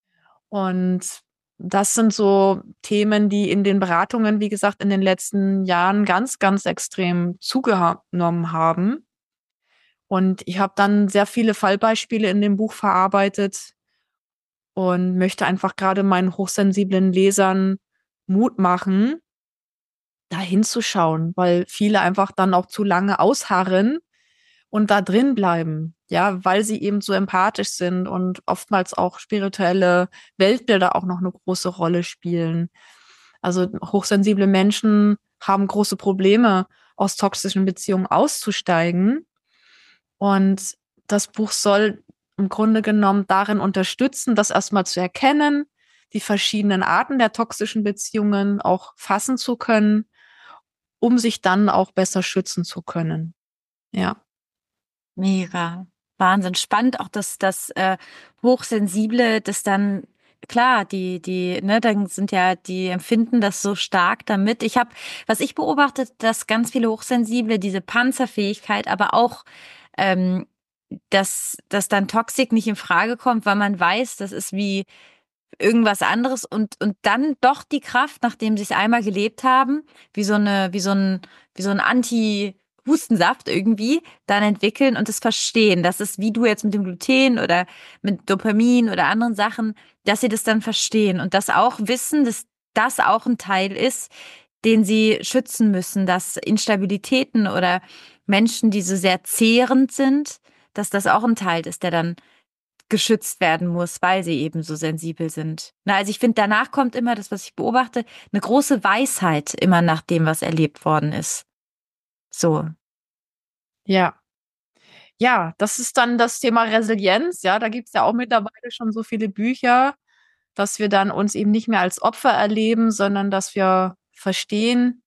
Und das sind so Themen, die in den Beratungen, wie gesagt, in den letzten Jahren ganz, ganz extrem zugenommen haben. Und ich habe dann sehr viele Fallbeispiele in dem Buch verarbeitet und möchte einfach gerade meinen hochsensiblen Lesern Mut machen, da hinzuschauen, weil viele einfach dann auch zu lange ausharren und da drin bleiben, ja, weil sie eben so empathisch sind und oftmals auch spirituelle Weltbilder auch noch eine große Rolle spielen. Also hochsensible Menschen haben große Probleme, aus toxischen Beziehungen auszusteigen. Und das Buch soll im Grunde genommen darin unterstützen, das erstmal zu erkennen, die verschiedenen Arten der toxischen Beziehungen auch fassen zu können, um sich dann auch besser schützen zu können. Ja. Mega. Wahnsinn. Spannend auch, dass das äh, Hochsensible, das dann, klar, die, die, ne, dann sind ja, die empfinden das so stark damit. Ich habe, was ich beobachtet, dass ganz viele Hochsensible diese Panzerfähigkeit, aber auch ähm, dass, dass dann Toxik nicht in Frage kommt, weil man weiß, das ist wie irgendwas anderes und, und dann doch die Kraft, nachdem sie es einmal gelebt haben, wie so eine, wie so ein, wie so ein Anti-Hustensaft irgendwie, dann entwickeln und es verstehen. Das ist wie du jetzt mit dem Gluten oder mit Dopamin oder anderen Sachen, dass sie das dann verstehen und das auch wissen, dass das auch ein Teil ist, den sie schützen müssen, dass Instabilitäten oder Menschen, die so sehr zehrend sind, dass das auch ein Teil ist, der dann geschützt werden muss, weil sie eben so sensibel sind. Na, also ich finde, danach kommt immer das, was ich beobachte, eine große Weisheit immer nach dem, was erlebt worden ist. So. Ja. Ja, das ist dann das Thema Resilienz. Ja, da gibt's ja auch mittlerweile schon so viele Bücher, dass wir dann uns eben nicht mehr als Opfer erleben, sondern dass wir verstehen,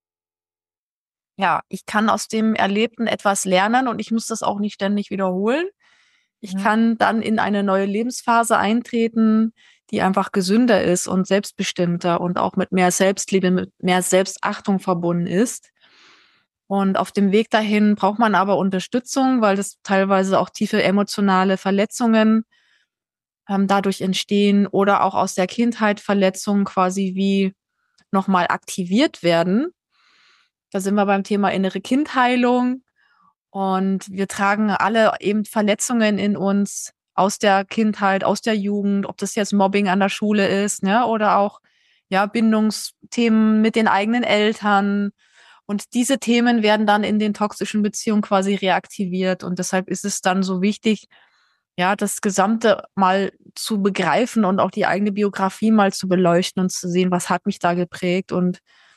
ja, ich kann aus dem Erlebten etwas lernen und ich muss das auch nicht ständig wiederholen. Ich Ja. kann dann in eine neue Lebensphase eintreten, die einfach gesünder ist und selbstbestimmter und auch mit mehr Selbstliebe, mit mehr Selbstachtung verbunden ist. Und auf dem Weg dahin braucht man aber Unterstützung, weil das teilweise auch tiefe emotionale Verletzungen ähm, dadurch entstehen oder auch aus der Kindheit Verletzungen quasi wie nochmal aktiviert werden. Da sind wir beim Thema innere Kindheilung. Und wir tragen alle eben Verletzungen in uns aus der Kindheit, aus der Jugend, ob das jetzt Mobbing an der Schule ist, ne, oder auch ja Bindungsthemen mit den eigenen Eltern. Und diese Themen werden dann in den toxischen Beziehungen quasi reaktiviert. Und deshalb ist es dann so wichtig, ja, das Gesamte mal zu begreifen und auch die eigene Biografie mal zu beleuchten und zu sehen, was hat mich da geprägt und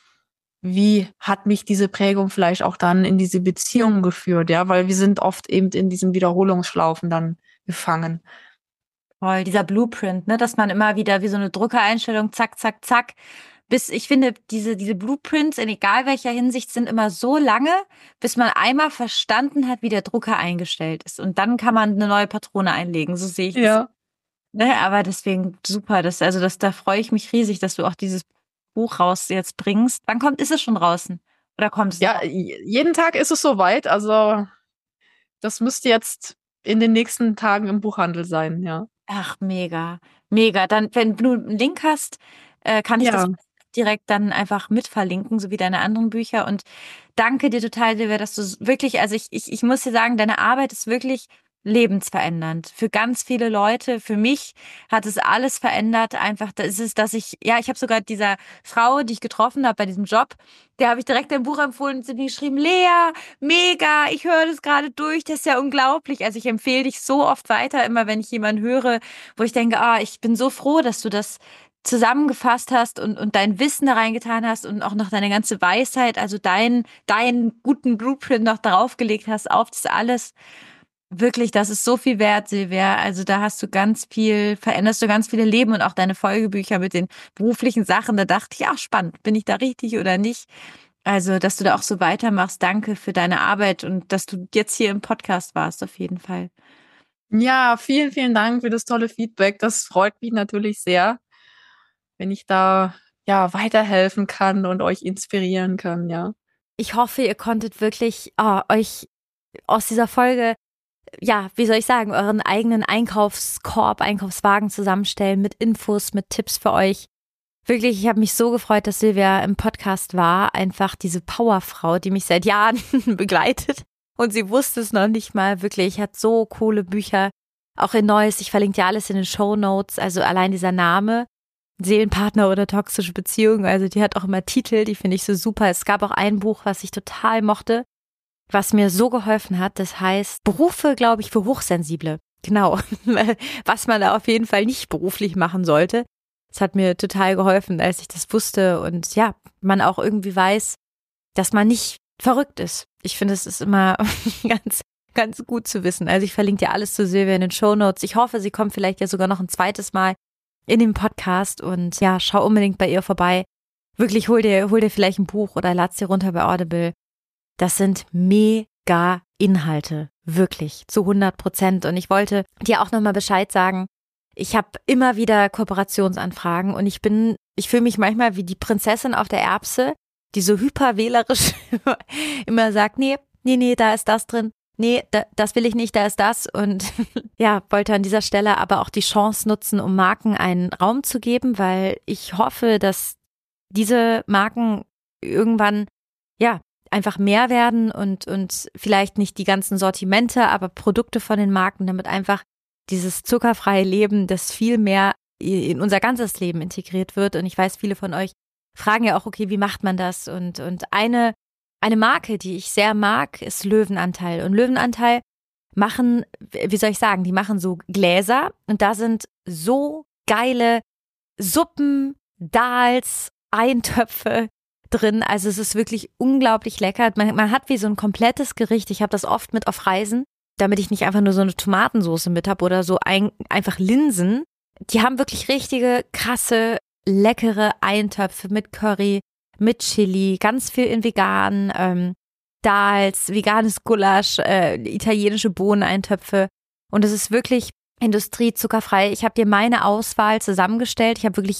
wie hat mich diese Prägung vielleicht auch dann in diese Beziehung geführt, ja, weil wir sind oft eben in diesen Wiederholungsschlaufen dann gefangen. Voll, dieser Blueprint, ne, dass man immer wieder wie so eine Druckereinstellung, zack, zack, zack, bis ich finde, diese, diese Blueprints in egal welcher Hinsicht sind immer so lange, bis man einmal verstanden hat, wie der Drucker eingestellt ist. Und dann kann man eine neue Patrone einlegen, so sehe ich das. Ja. Ne, aber deswegen super, das, also das, da freue ich mich riesig, dass du auch dieses Buch raus jetzt bringst. Wann kommt, ist es schon draußen? Oder kommt es? Ja, jeden Tag ist es soweit. Also das müsste jetzt in den nächsten Tagen im Buchhandel sein, ja. Ach, mega, mega. Dann, wenn du einen Link hast, äh, kann ich Ja. das direkt dann einfach mit verlinken, so wie deine anderen Bücher. Und danke dir total, Silvia, dass du wirklich, also ich, ich, ich muss dir sagen, deine Arbeit ist wirklich lebensverändernd. Für ganz viele Leute, für mich hat es alles verändert. Einfach, da ist es, dass ich, ja, ich habe sogar dieser Frau, die ich getroffen habe bei diesem Job, der habe ich direkt ein Buch empfohlen und sie hat mir geschrieben, Lea, mega, ich höre das gerade durch, das ist ja unglaublich. Also ich empfehle dich so oft weiter, immer wenn ich jemanden höre, wo ich denke, ah, ich bin so froh, dass du das zusammengefasst hast und, und dein Wissen da reingetan hast und auch noch deine ganze Weisheit, also deinen deinen guten Blueprint noch draufgelegt hast auf das alles. Wirklich, das ist so viel wert, Silvia. Also da hast du ganz viel, veränderst du ganz viele Leben und auch deine Folgebücher mit den beruflichen Sachen. Da dachte ich, ach spannend, bin ich da richtig oder nicht? Also, dass du da auch so weitermachst. Danke für deine Arbeit und dass du jetzt hier im Podcast warst, auf jeden Fall. Ja, vielen, vielen Dank für das tolle Feedback. Das freut mich natürlich sehr, wenn ich da ja weiterhelfen kann und euch inspirieren kann, ja. Ich hoffe, ihr konntet wirklich oh, euch aus dieser Folge, ja, wie soll ich sagen, euren eigenen Einkaufskorb, Einkaufswagen zusammenstellen mit Infos, mit Tipps für euch. Wirklich, ich habe mich so gefreut, dass Silvia im Podcast war. Einfach diese Powerfrau, die mich seit Jahren begleitet. Und sie wusste es noch nicht mal. Wirklich, hat so coole Bücher. Auch in Neues. Ich verlinke dir alles in den Shownotes. Also allein dieser Name. Seelenpartner oder toxische Beziehung. Also die hat auch immer Titel, die finde ich so super. Es gab auch ein Buch, was ich total mochte, was mir so geholfen hat. Das heißt Berufe, glaube ich, für Hochsensible. Genau. Was man da auf jeden Fall nicht beruflich machen sollte. Das hat mir total geholfen, als ich das wusste und ja, man auch irgendwie weiß, dass man nicht verrückt ist. Ich finde, es ist immer ganz, ganz gut zu wissen. Also ich verlinke dir alles zu Silvia in den Shownotes. Ich hoffe, sie kommt vielleicht ja sogar noch ein zweites Mal in den Podcast und ja, schau unbedingt bei ihr vorbei. Wirklich, hol dir, hol dir vielleicht ein Buch oder lad's dir runter bei Audible. Das sind mega Inhalte. Wirklich, zu hundert Prozent. Und ich wollte dir auch nochmal Bescheid sagen, ich habe immer wieder Kooperationsanfragen und ich bin, ich fühle mich manchmal wie die Prinzessin auf der Erbse, die so hyperwählerisch immer sagt, nee, nee, nee, da ist das drin, nee, da, das will ich nicht, da ist das. Und ja, wollte an dieser Stelle aber auch die Chance nutzen, um Marken einen Raum zu geben, weil ich hoffe, dass diese Marken irgendwann, ja, einfach mehr werden und, und vielleicht nicht die ganzen Sortimente, aber Produkte von den Marken, damit einfach dieses zuckerfreie Leben, das viel mehr in unser ganzes Leben integriert wird. Und ich weiß, viele von euch fragen ja auch, okay, wie macht man das? Und, und eine, eine Marke, die ich sehr mag, ist Löwenanteil. Und Löwenanteil machen, wie soll ich sagen, die machen so Gläser und da sind so geile Suppen, Dals, Eintöpfe drin. Also es ist wirklich unglaublich lecker. Man, man hat wie so ein komplettes Gericht. Ich habe das oft mit auf Reisen, damit ich nicht einfach nur so eine Tomatensauce mit habe oder so ein, einfach Linsen. Die haben wirklich richtige, krasse, leckere Eintöpfe mit Curry, mit Chili, ganz viel in vegan, ähm, Dals, veganes Gulasch, äh, italienische Bohneneintöpfe. Und es ist wirklich industriezuckerfrei. Ich habe dir meine Auswahl zusammengestellt. Ich habe wirklich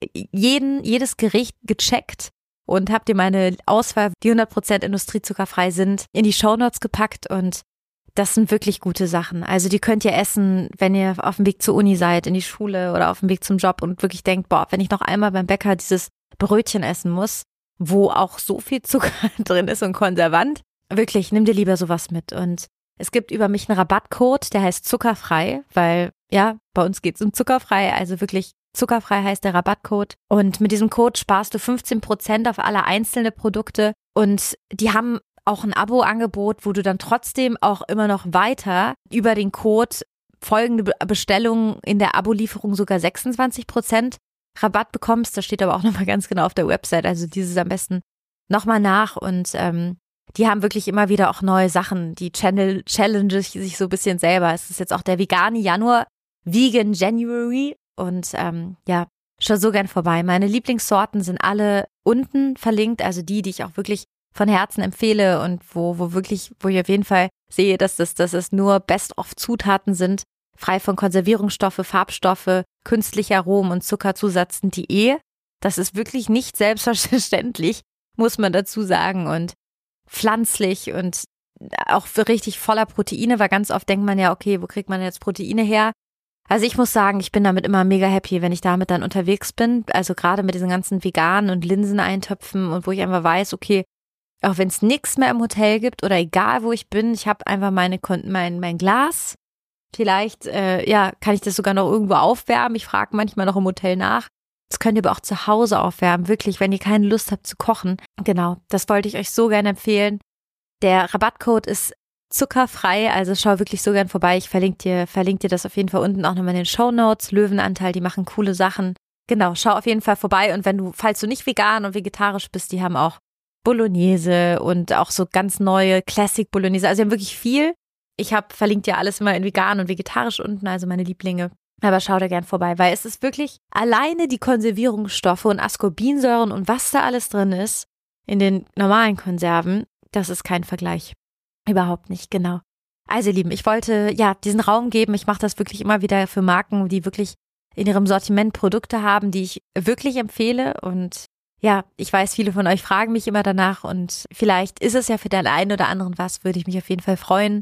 jeden, jedes Gericht gecheckt und habe dir meine Auswahl, die hundert Prozent industriezuckerfrei sind, in die Shownotes gepackt und das sind wirklich gute Sachen. Also die könnt ihr essen, wenn ihr auf dem Weg zur Uni seid, in die Schule oder auf dem Weg zum Job und wirklich denkt, boah, wenn ich noch einmal beim Bäcker dieses Brötchen essen muss, wo auch so viel Zucker drin ist und Konservant, wirklich, nimm dir lieber sowas mit. Und es gibt über mich einen Rabattcode, der heißt zuckerfrei, weil ja, bei uns geht es um zuckerfrei, also wirklich zuckerfrei heißt der Rabattcode. Und mit diesem Code sparst du fünfzehn Prozent auf alle einzelne Produkte und die haben auch ein Abo-Angebot, wo du dann trotzdem auch immer noch weiter über den Code folgende Bestellungen in der Abo-Lieferung sogar sechsundzwanzig Prozent Rabatt bekommst. Das steht aber auch nochmal ganz genau auf der Website. Also dieses am besten nochmal nach. Und ähm, die haben wirklich immer wieder auch neue Sachen. Die Channel challenge sich so ein bisschen selber. Es ist jetzt auch der vegane Januar, Vegan January. Und ähm, ja, schau so gern vorbei. Meine Lieblingssorten sind alle unten verlinkt. Also die, die ich auch wirklich von Herzen empfehle und wo, wo wirklich, wo ich auf jeden Fall sehe, dass das, dass es nur Best-of-Zutaten sind, frei von Konservierungsstoffe, Farbstoffe, künstliche Aromen und Zuckerzusatz.de. Das ist wirklich nicht selbstverständlich, muss man dazu sagen, und pflanzlich und auch richtig voller Proteine, weil ganz oft denkt man ja, okay, wo kriegt man jetzt Proteine her? Also ich muss sagen, ich bin damit immer mega happy, wenn ich damit dann unterwegs bin, also gerade mit diesen ganzen veganen und Linseneintöpfen und wo ich einfach weiß, okay, auch wenn es nichts mehr im Hotel gibt oder egal, wo ich bin, ich habe einfach meine mein, mein Glas. Vielleicht äh, ja, kann ich das sogar noch irgendwo aufwärmen. Ich frage manchmal noch im Hotel nach. Das könnt ihr aber auch zu Hause aufwärmen, wirklich, wenn ihr keine Lust habt zu kochen. Genau, das wollte ich euch so gerne empfehlen. Der Rabattcode ist zuckerfrei, also schau wirklich so gern vorbei. Ich verlinke dir, verlinke dir das auf jeden Fall unten auch nochmal in den Shownotes. Löwenanteil, die machen coole Sachen. Genau, schau auf jeden Fall vorbei. Und wenn du, falls du nicht vegan und vegetarisch bist, die haben auch Bolognese und auch so ganz neue Classic Bolognese. Also sie haben wirklich viel. Ich habe verlinkt ja alles immer in vegan und vegetarisch unten, also meine Lieblinge. Aber schau da gern vorbei, weil es ist wirklich alleine die Konservierungsstoffe und Ascorbinsäuren und was da alles drin ist in den normalen Konserven, das ist kein Vergleich. Überhaupt nicht, genau. Also ihr Lieben, ich wollte ja diesen Raum geben. Ich mache das wirklich immer wieder für Marken, die wirklich in ihrem Sortiment Produkte haben, die ich wirklich empfehle. Und ja, ich weiß, viele von euch fragen mich immer danach und vielleicht ist es ja für den einen oder anderen was, würde ich mich auf jeden Fall freuen.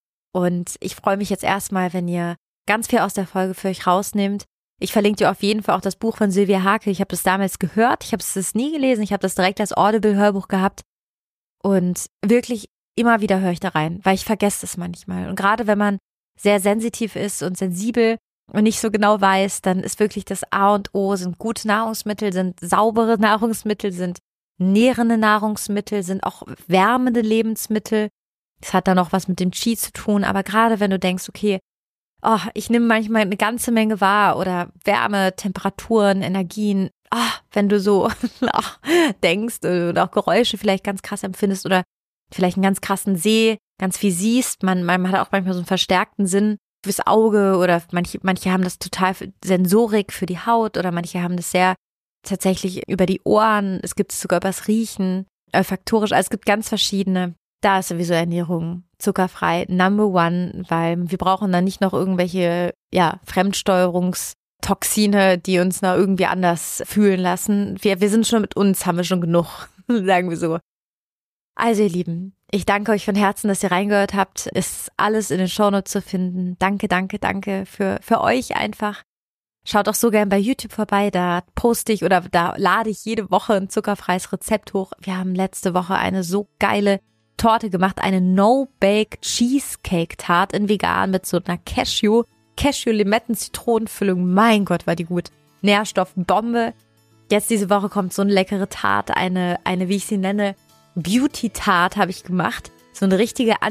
Und ich freue mich jetzt erstmal, wenn ihr ganz viel aus der Folge für euch rausnehmt. Ich verlinke dir auf jeden Fall auch das Buch von Sylvia Hake. Ich habe das damals gehört, ich habe es nie gelesen, ich habe das direkt als Audible-Hörbuch gehabt und wirklich immer wieder höre ich da rein, weil ich vergesse es manchmal. Und gerade wenn man sehr sensitiv ist und sensibel und nicht so genau weiß, dann ist wirklich das A und O, sind gute Nahrungsmittel, sind saubere Nahrungsmittel, sind nährende Nahrungsmittel, sind auch wärmende Lebensmittel. Das hat dann auch was mit dem Qi zu tun, aber gerade wenn du denkst, okay, oh, ich nehme manchmal eine ganze Menge wahr oder Wärme, Temperaturen, Energien, oh, wenn du so denkst oder auch Geräusche vielleicht ganz krass empfindest oder vielleicht einen ganz krassen Seh, ganz viel siehst, man, man hat auch manchmal so einen verstärkten Sinn fürs Auge oder manche, manche haben das total für Sensorik für die Haut oder manche haben das sehr tatsächlich über die Ohren, es gibt es sogar übers Riechen, olfaktorisch, also es gibt ganz verschiedene. Da ist sowieso Ernährung zuckerfrei Number One, weil wir brauchen dann nicht noch irgendwelche ja, Fremdsteuerungstoxine, die uns noch irgendwie anders fühlen lassen. Wir, wir sind schon mit uns, haben wir schon genug, sagen wir so. Also ihr Lieben, Ich danke euch von Herzen, dass ihr reingehört habt. Ist alles in den Shownotes zu finden. Danke, danke, danke für, für euch einfach. Schaut auch so gern bei YouTube vorbei, da poste ich oder da lade ich jede Woche ein zuckerfreies Rezept hoch. Wir haben letzte Woche eine so geile Torte gemacht, eine No-Bake Cheesecake-Tart in vegan mit so einer Cashew, Cashew-Limetten-Zitronenfüllung. Mein Gott, war die gut. Nährstoffbombe. Jetzt diese Woche kommt so eine leckere Tart, eine, eine, wie ich sie nenne, Beauty-Tart habe ich gemacht. So eine richtige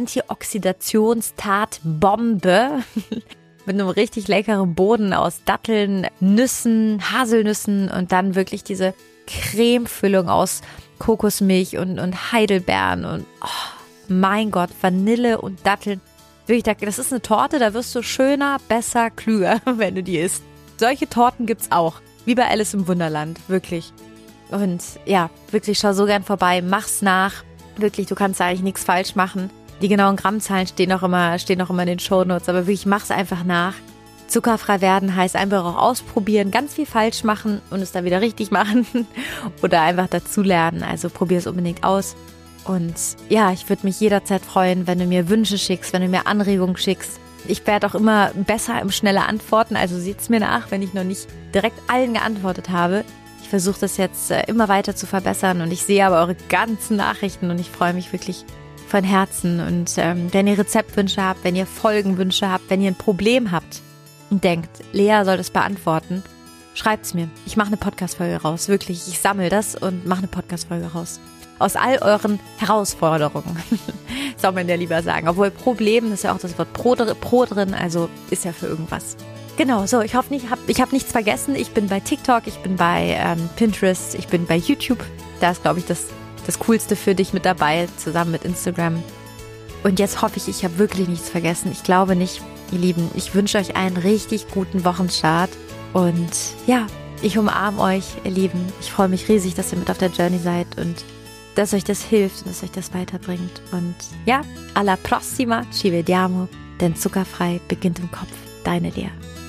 Antioxidations-Tart-Bombe. Mit einem richtig leckeren Boden aus Datteln, Nüssen, Haselnüssen und dann wirklich diese Cremefüllung aus Kokosmilch und, und Heidelbeeren und oh, mein Gott, Vanille und Datteln. Wirklich, das ist eine Torte, da wirst du schöner, besser, klüger, wenn du die isst. Solche Torten gibt's auch, wie bei Alice im Wunderland, wirklich. Und ja, wirklich, schau so gern vorbei, mach's nach. Wirklich, du kannst da eigentlich nichts falsch machen. Die genauen Grammzahlen stehen auch immer, stehen auch immer in den Shownotes, aber wirklich, mach's einfach nach. Zuckerfrei werden heißt einfach auch ausprobieren, ganz viel falsch machen und es dann wieder richtig machen oder einfach dazulernen. Also probier es unbedingt aus. Und ja, ich würde mich jederzeit freuen, wenn du mir Wünsche schickst, wenn du mir Anregungen schickst. Ich werde auch immer besser im schneller Antworten, also seht's mir nach, wenn ich noch nicht direkt allen geantwortet habe. Ich versuche das jetzt immer weiter zu verbessern und ich sehe aber eure ganzen Nachrichten und ich freue mich wirklich von Herzen. Und ähm, wenn ihr Rezeptwünsche habt, wenn ihr Folgenwünsche habt, wenn ihr ein Problem habt und denkt, Lea soll das beantworten, schreibt's mir. Ich mache eine Podcast-Folge raus, wirklich. Ich sammle das und mache eine Podcast-Folge raus. Aus all euren Herausforderungen, soll man ja lieber sagen. Obwohl Problem, das ist ja auch das Wort Pro, Pro drin, also ist ja für irgendwas. Genau, so, ich hoffe, ich habe ich hab nichts vergessen. Ich bin bei TikTok, ich bin bei ähm, Pinterest, ich bin bei YouTube. Da ist, glaube ich, das das Coolste für dich mit dabei, zusammen mit Instagram. Und jetzt hoffe ich, ich habe wirklich nichts vergessen. Ich glaube nicht, ihr Lieben. Ich wünsche euch einen richtig guten Wochenstart. Und ja, ich umarme euch, ihr Lieben. Ich freue mich riesig, dass ihr mit auf der Journey seid und dass euch das hilft und dass euch das weiterbringt. Und ja, alla prossima, ci vediamo, denn zuckerfrei beginnt im Kopf. Deine Lea.